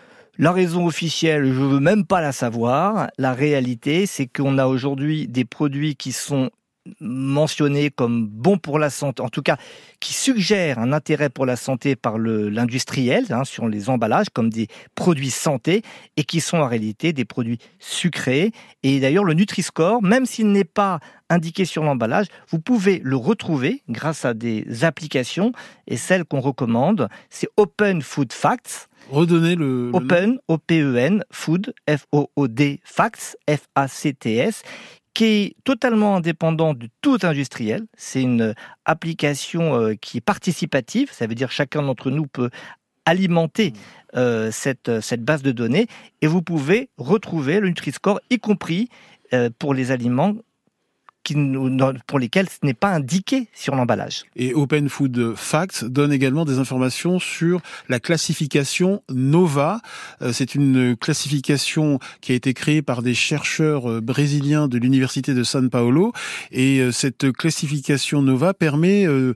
La raison officielle, je veux même pas la savoir. La réalité, c'est qu'on a aujourd'hui des produits qui sont mentionnés comme bons pour la santé, en tout cas qui suggèrent un intérêt pour la santé par le, l'industriel, hein, sur les emballages, comme des produits santé, et qui sont en réalité des produits sucrés. Et d'ailleurs, le Nutri-Score, même s'il n'est pas indiqué sur l'emballage, vous pouvez le retrouver grâce à des applications, et celle qu'on recommande, c'est Open Food Facts. redonnez le... le nom. Open, O P E N, Food, F O O D, Facts, F A C T S, qui est totalement indépendant de tout industriel. C'est une application euh, qui est participative, ça veut dire que chacun d'entre nous peut alimenter euh, cette, cette base de données, et vous pouvez retrouver le Nutri-Score, y compris euh, pour les aliments qui, pour lesquels ce n'est pas indiqué sur l'emballage. Et Open Food Facts donne également des informations sur la classification Nova. Euh, c'est une classification qui a été créée par des chercheurs euh, brésiliens de l'université de São Paulo. Et euh, cette classification Nova permet euh,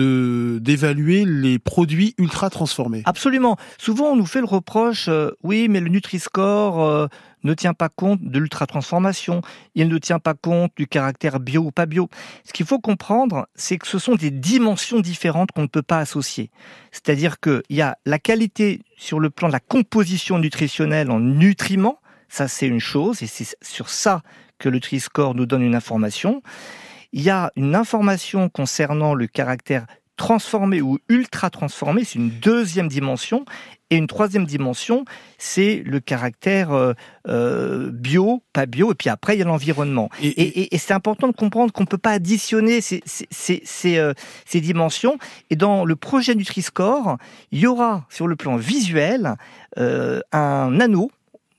de d'évaluer les produits ultra transformés. Absolument. Souvent, on nous fait le reproche, euh, oui, mais le Nutri-Score euh, ne tient pas compte de l'ultra-transformation, il ne tient pas compte du caractère bio ou pas bio. Ce qu'il faut comprendre, c'est que ce sont des dimensions différentes qu'on ne peut pas associer. C'est-à-dire qu'il y a la qualité sur le plan de la composition nutritionnelle en nutriments, ça c'est une chose, et c'est sur ça que le Nutri-Score nous donne une information. Il y a une information concernant le caractère transformé ou ultra transformé, c'est une deuxième dimension. Et une troisième dimension, c'est le caractère euh, euh, bio, pas bio, et puis après, il y a l'environnement. Et, et, et, et c'est important de comprendre qu'on ne peut pas additionner ces, ces, ces, ces, euh, ces dimensions. Et dans le projet Nutri-Score, il y aura, sur le plan visuel, euh, un anneau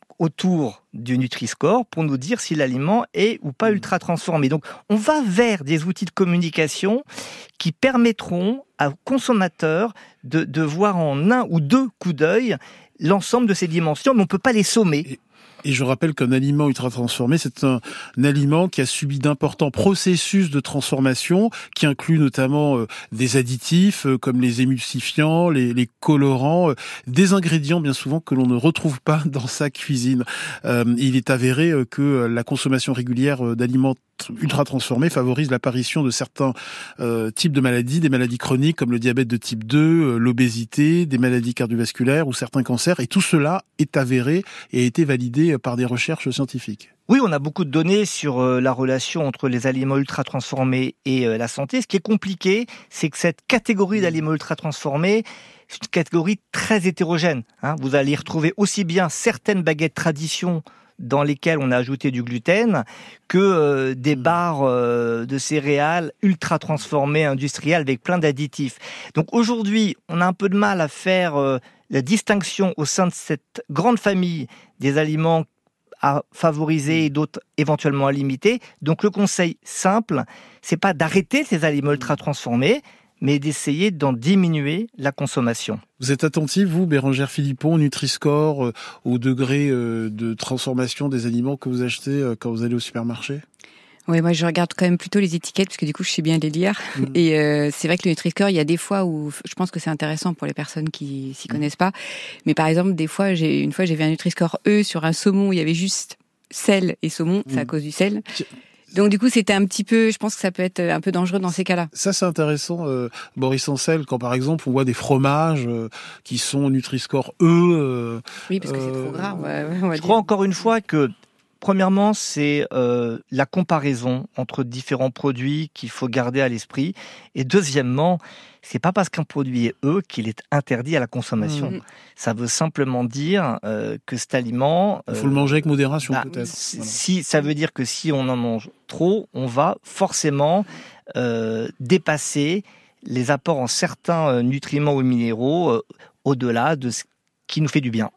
autour du Nutri-Score pour nous dire si l'aliment est ou pas ultra transformé. Donc, on va vers des outils de communication qui permettront aux consommateurs de, de voir en un ou deux coups d'œil l'ensemble de ces dimensions, mais on ne peut pas les sommer. Et... Et je rappelle qu'un aliment ultra-transformé, c'est un, un aliment qui a subi d'importants processus de transformation, qui inclut notamment euh, des additifs euh, comme les émulsifiants, les, les colorants, euh, des ingrédients bien souvent que l'on ne retrouve pas dans sa cuisine. Euh, il est avéré euh, que la consommation régulière euh, d'aliments ultra-transformés favorise l'apparition de certains euh, types de maladies, des maladies chroniques comme le diabète de type deux, euh, l'obésité, des maladies cardiovasculaires ou certains cancers. Et tout cela est avéré et a été validé par des recherches scientifiques. Oui, on a beaucoup de données sur euh, la relation entre les aliments ultra-transformés et euh, la santé. Ce qui est compliqué, c'est que cette catégorie d'aliments ultra-transformés, c'est une catégorie très hétérogène. Hein. Vous allez y retrouver aussi bien certaines baguettes tradition dans lesquelles on a ajouté du gluten, que euh, des barres euh, de céréales ultra transformées industrielles avec plein d'additifs. Donc aujourd'hui, on a un peu de mal à faire euh, la distinction au sein de cette grande famille des aliments à favoriser et d'autres éventuellement à limiter. Donc le conseil simple, c'est pas d'arrêter ces aliments ultra transformés, mais d'essayer d'en diminuer la consommation. Vous êtes attentif, vous, Bérengère Philippon, au Nutri-Score, euh, au degré euh, de transformation des aliments que vous achetez euh, quand vous allez au supermarché ? Oui, moi je regarde quand même plutôt les étiquettes parce que du coup je sais bien les lire. Mmh. Et euh, c'est vrai que le Nutri-Score, il y a des fois où je pense que c'est intéressant pour les personnes qui s'y connaissent pas. Mais par exemple, des fois, j'ai une fois j'ai vu un Nutri-Score E sur un saumon où il y avait juste sel et saumon, mmh. c'est à cause du sel. Donc du coup, c'était un petit peu, je pense que ça peut être un peu dangereux dans ces cas-là. Ça, c'est intéressant, euh, Boris Ancel, quand par exemple on voit des fromages euh, qui sont Nutri-Score E. Euh, oui, parce que euh, c'est trop gras. Ouais, ouais, on va je dire. crois encore une fois que, premièrement, c'est euh, la comparaison entre différents produits qu'il faut garder à l'esprit. Et deuxièmement, c'est pas parce qu'un produit est E qu'il est interdit à la consommation. Mmh. Ça veut simplement dire euh, que cet aliment... Il faut euh, le manger avec modération, bah, peut-être. Si, voilà. Ça veut dire que si on en mange trop, on va forcément euh, dépasser les apports en certains nutriments ou minéraux euh, au-delà de ce qui nous fait du bien.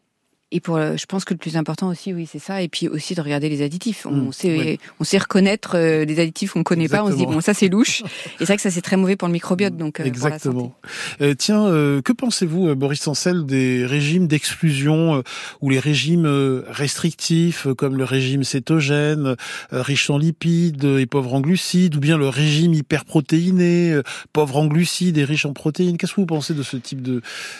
Et pour, je pense que le plus important aussi, oui, c'est ça. Et puis aussi de regarder les additifs. On Mmh, sait, oui. on sait reconnaître euh, des additifs qu'on connaît pas. On se dit Exactement. bon, ça c'est louche. Et c'est vrai que ça c'est très mauvais pour le microbiote. Donc euh, pour la santé. Exactement. Euh, tiens, euh, que pensez-vous, euh, Boris Sancel, des régimes d'exclusion euh, ou les régimes euh, restrictifs, euh, comme le régime cétogène, euh, riche en lipides euh, et pauvre en glucides, ou bien le régime hyperprotéiné, euh, pauvre en glucides et riche en protéines? Qu'est-ce que vous pensez de ce type de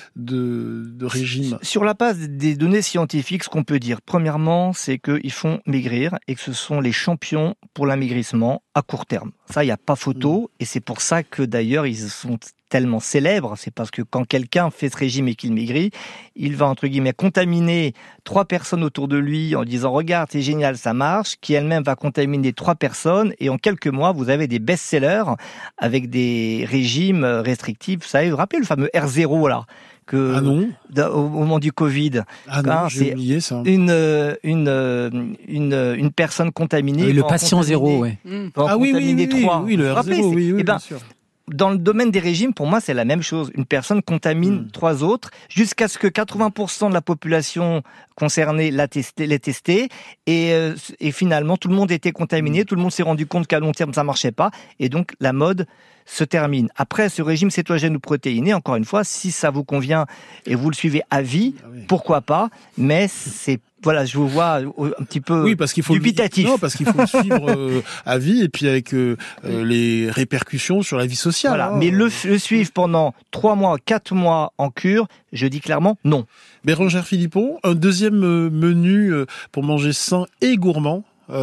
de, de régime? Sur la base des données scientifiques, ce qu'on peut dire, premièrement, c'est qu'ils font maigrir et que ce sont les champions pour l'amaigrissement à court terme. Ça, il n'y a pas photo, mmh. et c'est pour ça que d'ailleurs, ils sont tellement célèbres. C'est parce que quand quelqu'un fait ce régime et qu'il maigrit, il va, entre guillemets, contaminer trois personnes autour de lui en disant « Regarde, c'est génial, ça marche », qui elle-même va contaminer trois personnes, et en quelques mois, vous avez des best-sellers avec des régimes restrictifs. Vous savez, vous vous rappelez le fameux R zéro, là que ah non. au moment du Covid, ah non, hein, j'ai oublié ça. Une une une une personne contaminée. Ah, le patient zéro, ouais. Ah oui, oui, oui, trois. oui, le R zéro, oui, oui, eh ben, bien sûr. Dans le domaine des régimes, pour moi, c'est la même chose. Une personne contamine mmh. trois autres, jusqu'à ce que quatre-vingts pour cent de la population concernée l'a testé, l'ait testé, et, euh, et finalement, tout le monde était contaminé, mmh. tout le monde s'est rendu compte qu'à long terme, ça marchait pas, et donc la mode se termine. Après, ce régime cétogène ou protéiné, encore une fois, si ça vous convient et vous le suivez à vie, ah oui. pourquoi pas, mais c'est voilà, je vous vois un petit peu oui, parce qu'il faut dubitatif. Le, non, parce qu'il faut le suivre euh, à vie et puis avec euh, euh, les répercussions sur la vie sociale. Voilà. Hein. Mais le, le suivre pendant trois mois, quatre mois en cure, je dis clairement non. Bérengère Philippon, un deuxième menu pour manger sain et gourmand.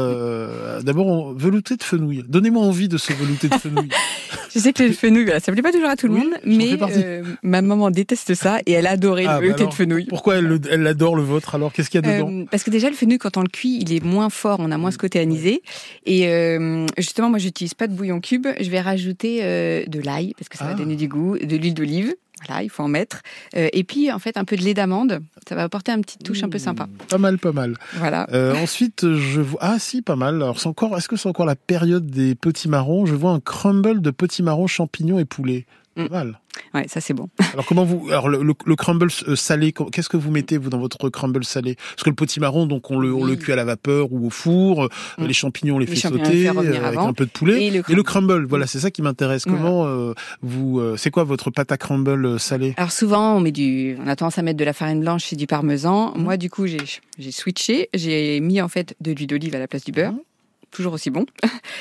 Euh, d'abord, on, velouté de fenouil. Donnez-moi envie de ce velouté de fenouil. Je sais que le fenouil, ça plaît pas toujours à tout le oui, monde, mais euh, ma maman déteste ça et elle adorait ah, le velouté bah de fenouil. Pourquoi elle, elle adore le vôtre alors? Qu'est-ce qu'il y a dedans? euh, Parce que déjà, le fenouil, quand on le cuit, il est moins fort, on a moins ce côté anisé. Et euh, justement, moi, j'utilise pas de bouillon cube. Je vais rajouter euh, de l'ail parce que ça ah. va donner du goût, de l'huile d'olive. Voilà, il faut en mettre. Euh, et puis, en fait, un peu de lait d'amande. Ça va apporter une petite touche mmh, un peu sympa. Pas mal, pas mal. Voilà. Euh, ensuite, je vois... Ah si, pas mal. Alors, c'est encore... Est-ce que c'est encore la période des petits marrons? Je vois un crumble de petits marrons, champignons et poulet. Pas mmh. mal. Ouais, ça c'est bon. Alors comment vous, alors le, le, le crumble salé, qu'est-ce que vous mettez vous dans votre crumble salé? Parce que le potimarron, donc on le, oui. on le cuit à la vapeur ou au four. Mmh. Les champignons, on les, les fait sauter avec avant. un peu de poulet. Et le crumble, Et le crumble voilà, c'est ça qui m'intéresse. Comment voilà. euh, vous, euh, c'est quoi votre pâte à crumble salé? Alors souvent, on met du, on a tendance à mettre de la farine blanche et du parmesan. Mmh. Moi, du coup, j'ai, j'ai switché, j'ai mis en fait de l'huile d'olive à la place du beurre. Mmh. Toujours aussi bon.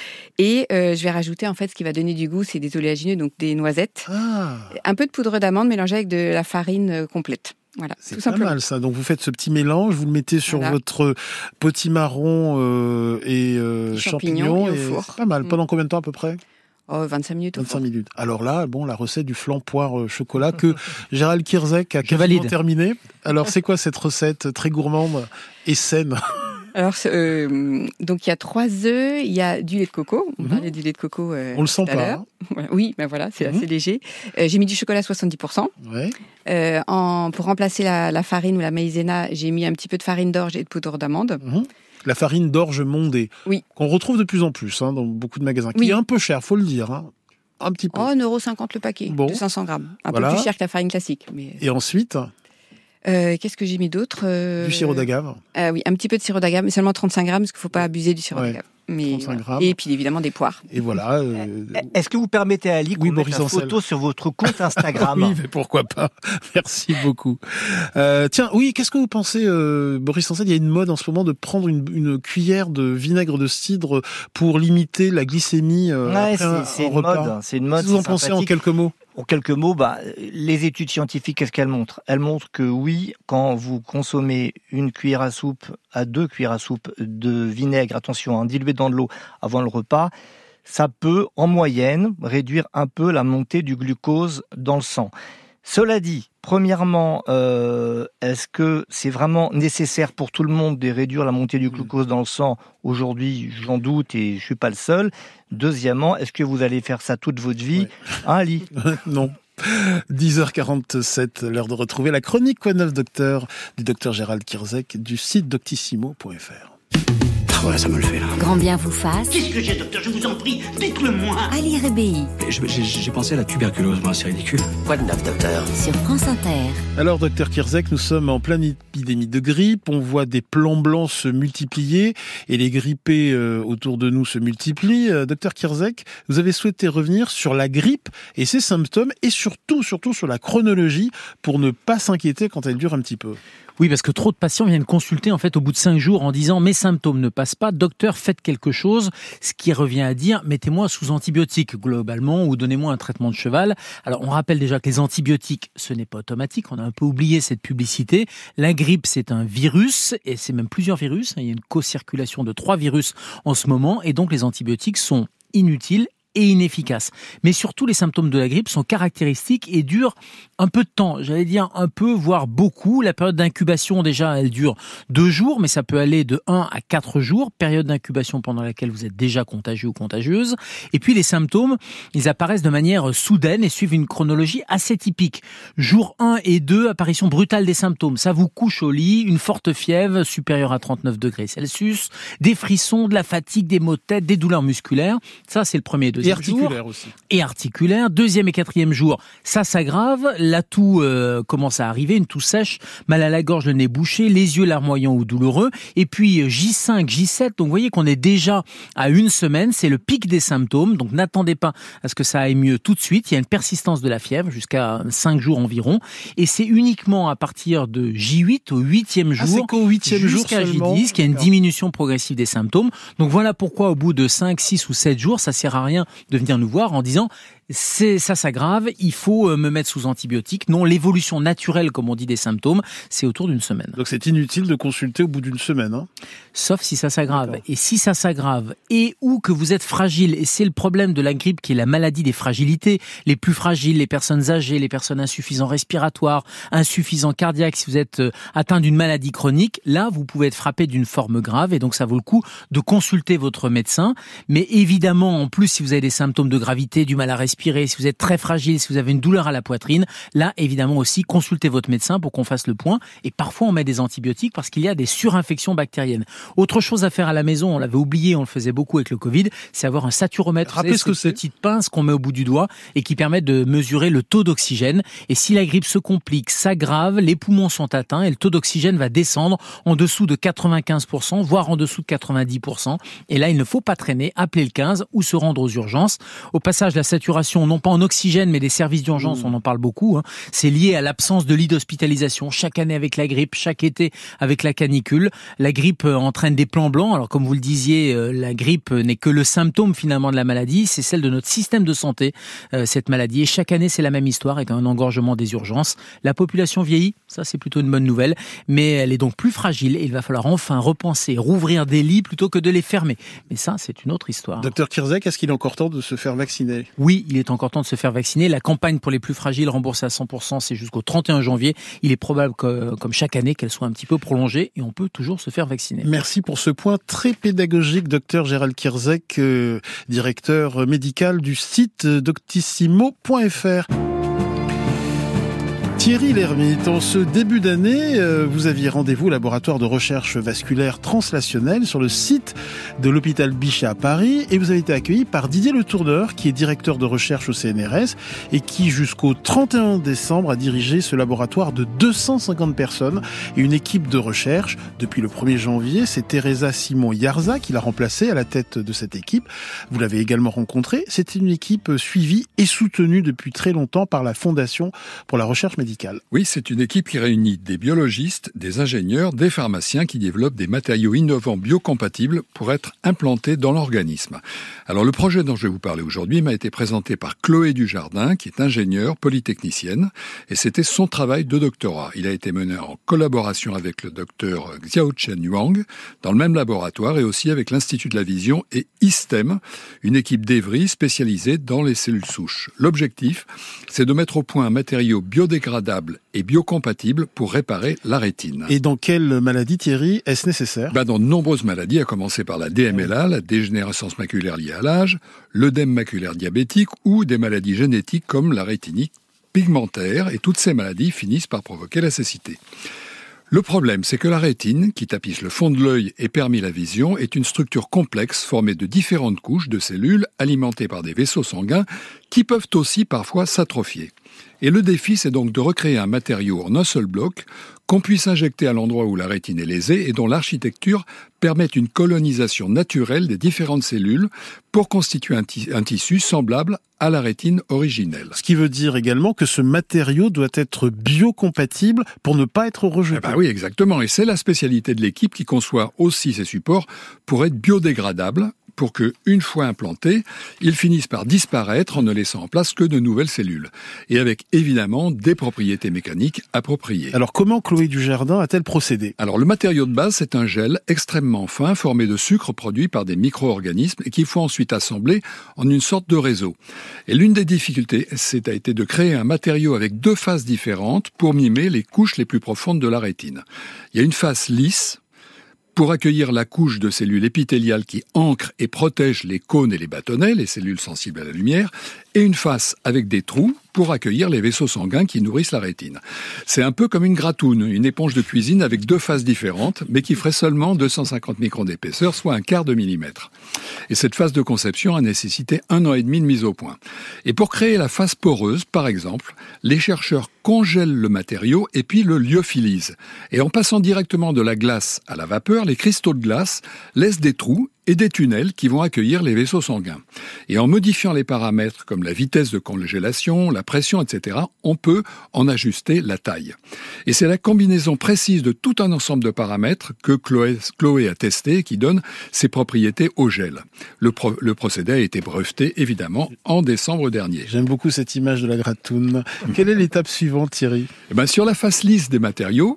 Et euh, je vais rajouter en fait ce qui va donner du goût, c'est des oléagineux, donc des noisettes, ah. un peu de poudre d'amande mélangée avec de la farine complète. Voilà, c'est tout pas simplement. mal ça. Donc vous faites ce petit mélange, vous le mettez sur voilà. votre potimarron euh, et euh, champignons, champignons et, et c'est pas mal. Mmh. Pendant combien de temps à peu près? Oh, vingt-cinq minutes. vingt-cinq minutes. Alors là, bon, la recette du flan poire chocolat que Gérald Kierzek a quasiment terminé. Alors c'est quoi cette recette très gourmande et saine? Alors, euh, donc il y a trois œufs, il y a du lait de coco. On mmh. parlait du lait de coco. Euh, On le sent pas. Hein. Oui, ben voilà, c'est mmh. assez léger. Euh, j'ai mis du chocolat à soixante-dix pour cent. Ouais. Euh, en, pour remplacer la, la farine ou la maïzena, j'ai mis un petit peu de farine d'orge et de poudre d'amande. Mmh. La farine d'orge mondée, oui. qu'on retrouve de plus en plus hein, dans beaucoup de magasins, qui oui. est un peu cher, faut le dire. Hein. Un petit peu. Oh, un euro cinquante le paquet, bon. de cinq cents grammes. Un voilà. peu plus cher que la farine classique. Mais... Et ensuite Euh, qu'est-ce que j'ai mis d'autre euh... Du sirop d'agave. Euh, oui, un petit peu de sirop d'agave, mais seulement trente-cinq grammes, parce qu'il ne faut pas abuser du sirop ouais, d'agave. Mais, trente-cinq grammes. Et puis évidemment des poires. Et voilà. Euh... Est-ce que vous permettez à Ali qu'on oui, mette une photo sur votre compte Instagram? Oui, mais pourquoi pas. Merci beaucoup. Euh, tiens, oui, qu'est-ce que vous pensez, euh, Boris Sancel? Il y a une mode en ce moment de prendre une, une cuillère de vinaigre de cidre pour limiter la glycémie euh, ouais, après c'est, un, c'est un une repas. Mode, c'est une mode. Qu'est-ce que vous en pensez en quelques mots? En quelques mots, bah, les études scientifiques, qu'est-ce qu'elles montrent? Elles montrent que oui, quand vous consommez une cuillère à soupe à deux cuillères à soupe de vinaigre, attention, hein, dilué dans de l'eau avant le repas, ça peut, en moyenne, réduire un peu la montée du glucose dans le sang. Cela dit, premièrement, euh, est-ce que c'est vraiment nécessaire pour tout le monde de réduire la montée du glucose dans le sang? Aujourd'hui, j'en doute et je suis pas le seul. Deuxièmement, est-ce que vous allez faire ça toute votre vie? Ouais. Hein, Ali? Non. dix heures quarante-sept, l'heure de retrouver la chronique Quoi neuf docteur du docteur Gérald Kierzek du site doctissimo point f r. Ah ouais, ça me le fait là. Grand bien vous fasse. Qu'est-ce que j'ai, docteur? Je vous en prie, dites-le-moi. À l'I R B I. J'ai, j'ai, j'ai pensé à la tuberculose, moi, c'est ridicule. Quoi de neuf, docteur? Sur France Inter. Alors, docteur Kierzek, nous sommes en pleine épidémie de grippe. On voit des plans blancs se multiplier et les grippés euh, autour de nous se multiplient. Euh, docteur Kierzek, vous avez souhaité revenir sur la grippe et ses symptômes et surtout, surtout sur la chronologie pour ne pas s'inquiéter quand elle dure un petit peu. Oui, parce que trop de patients viennent consulter en fait au bout de cinq jours en disant mes symptômes ne passent pas, docteur, faites quelque chose, ce qui revient à dire mettez-moi sous antibiotiques globalement ou donnez-moi un traitement de cheval. Alors on rappelle déjà que les antibiotiques, ce n'est pas automatique, on a un peu oublié cette publicité. La grippe, c'est un virus et c'est même plusieurs virus, il y a une co-circulation de trois virus en ce moment et donc les antibiotiques sont inutiles et inefficace. Mais surtout, les symptômes de la grippe sont caractéristiques et durent un peu de temps. J'allais dire un peu, voire beaucoup. La période d'incubation, déjà, elle dure deux jours, mais ça peut aller de un à quatre jours. Période d'incubation pendant laquelle vous êtes déjà contagieux ou contagieuse. Et puis, les symptômes, ils apparaissent de manière soudaine et suivent une chronologie assez typique. Jour un et deux, apparition brutale des symptômes. Ça vous couche au lit, une forte fièvre supérieure à trente-neuf degrés Celsius, des frissons, de la fatigue, des maux de tête, des douleurs musculaires. Ça, c'est le premier et Et articulaire aussi. Et articulaire. Deuxième et quatrième jour, ça s'aggrave. La toux euh, commence à arriver, une toux sèche, mal à la gorge, le nez bouché, les yeux larmoyants ou douloureux. Et puis J cinq, J sept, donc vous voyez qu'on est déjà à une semaine. C'est le pic des symptômes. Donc n'attendez pas à ce que ça aille mieux tout de suite. Il y a une persistance de la fièvre jusqu'à cinq jours environ. Et c'est uniquement à partir de J huit, au huitième jour, ah, c'est qu'au huitième jour jusqu'à J seulement. dix, qu'il y a une diminution progressive des symptômes. Donc voilà pourquoi au bout de cinq, six ou sept jours, ça sert à rien de venir nous voir en disant c'est ça s'aggrave, il faut me mettre sous antibiotiques. Non, l'évolution naturelle, comme on dit, des symptômes, c'est autour d'une semaine. Donc c'est inutile de consulter au bout d'une semaine, hein. Sauf si ça s'aggrave. Et si ça s'aggrave et ou que vous êtes fragile, et c'est le problème de la grippe qui est la maladie des fragilités, les plus fragiles, les personnes âgées, les personnes insuffisants respiratoires, insuffisants cardiaques, si vous êtes atteint d'une maladie chronique, là vous pouvez être frappé d'une forme grave et donc ça vaut le coup de consulter votre médecin. Mais évidemment, en plus, si vous avez des symptômes de gravité, du mal à respirer, si vous êtes très fragile, si vous avez une douleur à la poitrine, là, évidemment aussi, consultez votre médecin pour qu'on fasse le point. Et parfois, on met des antibiotiques parce qu'il y a des surinfections bactériennes. Autre chose à faire à la maison, on l'avait oublié, on le faisait beaucoup avec le Covid, c'est avoir un saturomètre. Rappelez ce que c'est. Petite pince qu'on met au bout du doigt et qui permet de mesurer le taux d'oxygène. Et si la grippe se complique, s'aggrave, les poumons sont atteints et le taux d'oxygène va descendre en dessous de quatre-vingt-quinze pour cent, voire en dessous de quatre-vingt-dix pour cent. Et là, il ne faut pas traîner, appeler le quinze ou se rendre aux urgences. Au passage, la saturation, non pas en oxygène, mais des services d'urgence, mmh. on en parle beaucoup, hein. C'est lié à l'absence de lits d'hospitalisation. Chaque année avec la grippe, chaque été avec la canicule. La grippe entraîne des plans blancs. Alors comme vous le disiez, la grippe n'est que le symptôme finalement de la maladie. C'est celle de notre système de santé, euh, cette maladie. Et chaque année, c'est la même histoire avec un engorgement des urgences. La population vieillit, ça c'est plutôt une bonne nouvelle, mais elle est donc plus fragile et il va falloir enfin repenser, rouvrir des lits plutôt que de les fermer. Mais ça, c'est une autre histoire. Docteur Kierzek, est-ce qu'il est encore temps de se faire vacciner? Oui, il est encore temps de se faire vacciner. La campagne pour les plus fragiles remboursée à cent pour cent, c'est jusqu'au trente et un janvier. Il est probable que, comme chaque année, qu'elle soit un petit peu prolongée et on peut toujours se faire vacciner. Merci pour ce point très pédagogique, docteur Gérald Kierzek, euh, directeur médical du site doctissimo point f r. Thierry Lhermitte, en ce début d'année, euh, vous aviez rendez-vous au laboratoire de recherche vasculaire translationnelle sur le site de l'hôpital Bichat à Paris et vous avez été accueilli par Didier Le Tourneur, qui est directeur de recherche au C N R S et qui, jusqu'au trente et un décembre, a dirigé ce laboratoire de deux cent cinquante personnes et une équipe de recherche. Depuis le premier janvier, c'est Teresa Simon-Yarza qui l'a remplacé à la tête de cette équipe. Vous l'avez également rencontré. C'est une équipe suivie et soutenue depuis très longtemps par la Fondation pour la recherche médicale. Oui, c'est une équipe qui réunit des biologistes, des ingénieurs, des pharmaciens qui développent des matériaux innovants biocompatibles pour être implantés dans l'organisme. Alors le projet dont je vais vous parler aujourd'hui m'a été présenté par Chloé Dujardin, qui est ingénieure polytechnicienne, et c'était son travail de doctorat. Il a été mené en collaboration avec le docteur Xiaochen Huang, dans le même laboratoire, et aussi avec l'Institut de la Vision et ISTEM, une équipe d'Evry spécialisée dans les cellules souches. L'objectif, c'est de mettre au point un matériau biodégradable et biocompatible pour réparer la rétine. Et dans quelle maladie, Thierry, est-ce nécessaire? Ben, dans de nombreuses maladies, à commencer par la D M L A, la dégénérescence maculaire liée à l'âge, l'œdème maculaire diabétique ou des maladies génétiques comme la rétinite pigmentaire. Et toutes ces maladies finissent par provoquer la cécité. Le problème, c'est que la rétine, qui tapisse le fond de l'œil et permet la vision, est une structure complexe formée de différentes couches de cellules alimentées par des vaisseaux sanguins qui peuvent aussi parfois s'atrophier. Et le défi, c'est donc de recréer un matériau en un seul bloc qu'on puisse injecter à l'endroit où la rétine est lésée et dont l'architecture permette une colonisation naturelle des différentes cellules pour constituer un, t- un tissu semblable à la rétine originelle. Ce qui veut dire également que ce matériau doit être biocompatible pour ne pas être rejeté. Eh ben oui, exactement. Et c'est la spécialité de l'équipe qui conçoit aussi ces supports pour être biodégradables, pour que, une fois implantés, ils finissent par disparaître en ne laissant en place que de nouvelles cellules. Et avec, évidemment, des propriétés mécaniques appropriées. Alors, comment Chloé Dujardin a-t-elle procédé ? Alors, le matériau de base, c'est un gel extrêmement fin, formé de sucre produit par des micro-organismes et qu'il faut ensuite assembler en une sorte de réseau. Et l'une des difficultés, c'est a été de créer un matériau avec deux faces différentes pour mimer les couches les plus profondes de la rétine. Il y a une face lisse, pour accueillir la couche de cellules épithéliales qui ancrent et protègent les cônes et les bâtonnets, les cellules sensibles à la lumière, et une face avec des trous pour accueillir les vaisseaux sanguins qui nourrissent la rétine. C'est un peu comme une gratoune, une éponge de cuisine avec deux faces différentes, mais qui ferait seulement deux cent cinquante microns d'épaisseur, soit un quart de millimètre. Et cette phase de conception a nécessité un an et demi de mise au point. Et pour créer la face poreuse, par exemple, les chercheurs congèlent le matériau et puis le lyophilisent. Et en passant directement de la glace à la vapeur, les cristaux de glace laissent des trous et des tunnels qui vont accueillir les vaisseaux sanguins. Et en modifiant les paramètres comme la vitesse de congélation, la pression, et cetera, on peut en ajuster la taille. Et c'est la combinaison précise de tout un ensemble de paramètres que Chloé, Chloé a testé et qui donne ses propriétés au gel. Le, pro, le procédé a été breveté, évidemment, en décembre dernier. J'aime beaucoup cette image de la gratoune. Quelle est l'étape suivante, Thierry ? Eh ben, sur la face lisse des matériaux,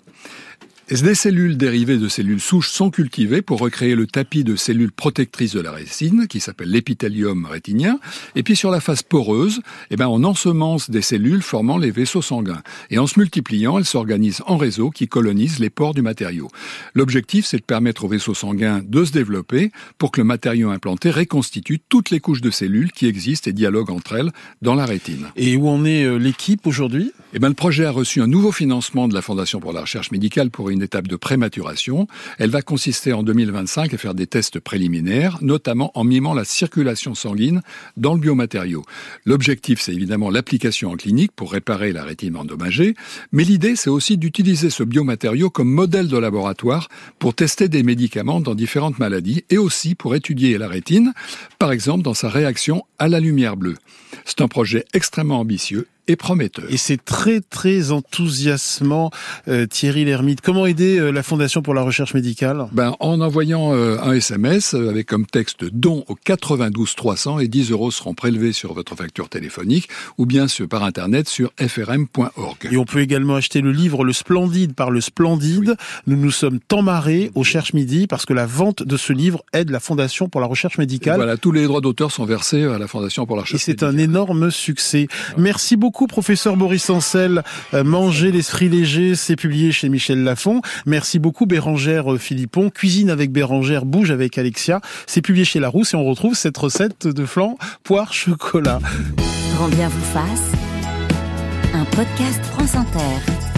des cellules dérivées de cellules souches sont cultivées pour recréer le tapis de cellules protectrices de la rétine, qui s'appelle l'épithélium rétinien. Et puis sur la face poreuse, eh ben, on ensemence des cellules formant les vaisseaux sanguins. Et en se multipliant, elles s'organisent en réseau qui colonisent les pores du matériau. L'objectif, c'est de permettre aux vaisseaux sanguins de se développer pour que le matériau implanté reconstitue toutes les couches de cellules qui existent et dialoguent entre elles dans la rétine. Et où en est l'équipe aujourd'hui ? Eh ben, le projet a reçu un nouveau financement de la Fondation pour la recherche médicale pour une étape de prématuration. Elle va consister en deux mille vingt-cinq à faire des tests préliminaires, notamment en mimant la circulation sanguine dans le biomatériau. L'objectif, c'est évidemment l'application en clinique pour réparer la rétine endommagée, mais l'idée, c'est aussi d'utiliser ce biomatériau comme modèle de laboratoire pour tester des médicaments dans différentes maladies et aussi pour étudier la rétine, par exemple dans sa réaction à la lumière bleue. C'est un projet extrêmement ambitieux et prometteur. Et c'est très très enthousiasmant, euh, Thierry Lhermitte. Comment aider euh, la Fondation pour la recherche médicale ? Ben, en envoyant euh, un S M S euh, avec comme texte don au quatre-vingt-douze trois cents et dix euros seront prélevés sur votre facture téléphonique ou bien sur, par internet sur f r m point org. Et on peut également acheter le livre Le Splendide par le Splendide. Oui. Nous nous sommes tant marrés au Cherche Midi parce que la vente de ce livre aide la Fondation pour la recherche médicale. Et voilà, tous les droits d'auteur sont versés à la Fondation pour la recherche médicale. Et c'est médicale. un énorme succès. Ouais. Merci beaucoup. Beaucoup, professeur Boris Ancel. Euh, Manger l'esprit léger, c'est publié chez Michel Lafon. Merci beaucoup, Bérangère Philippon. Cuisine avec Bérangère, bouge avec Alexia. C'est publié chez Larousse et on retrouve cette recette de flan poire chocolat. Grand bien vous fasse. Un podcast France Inter.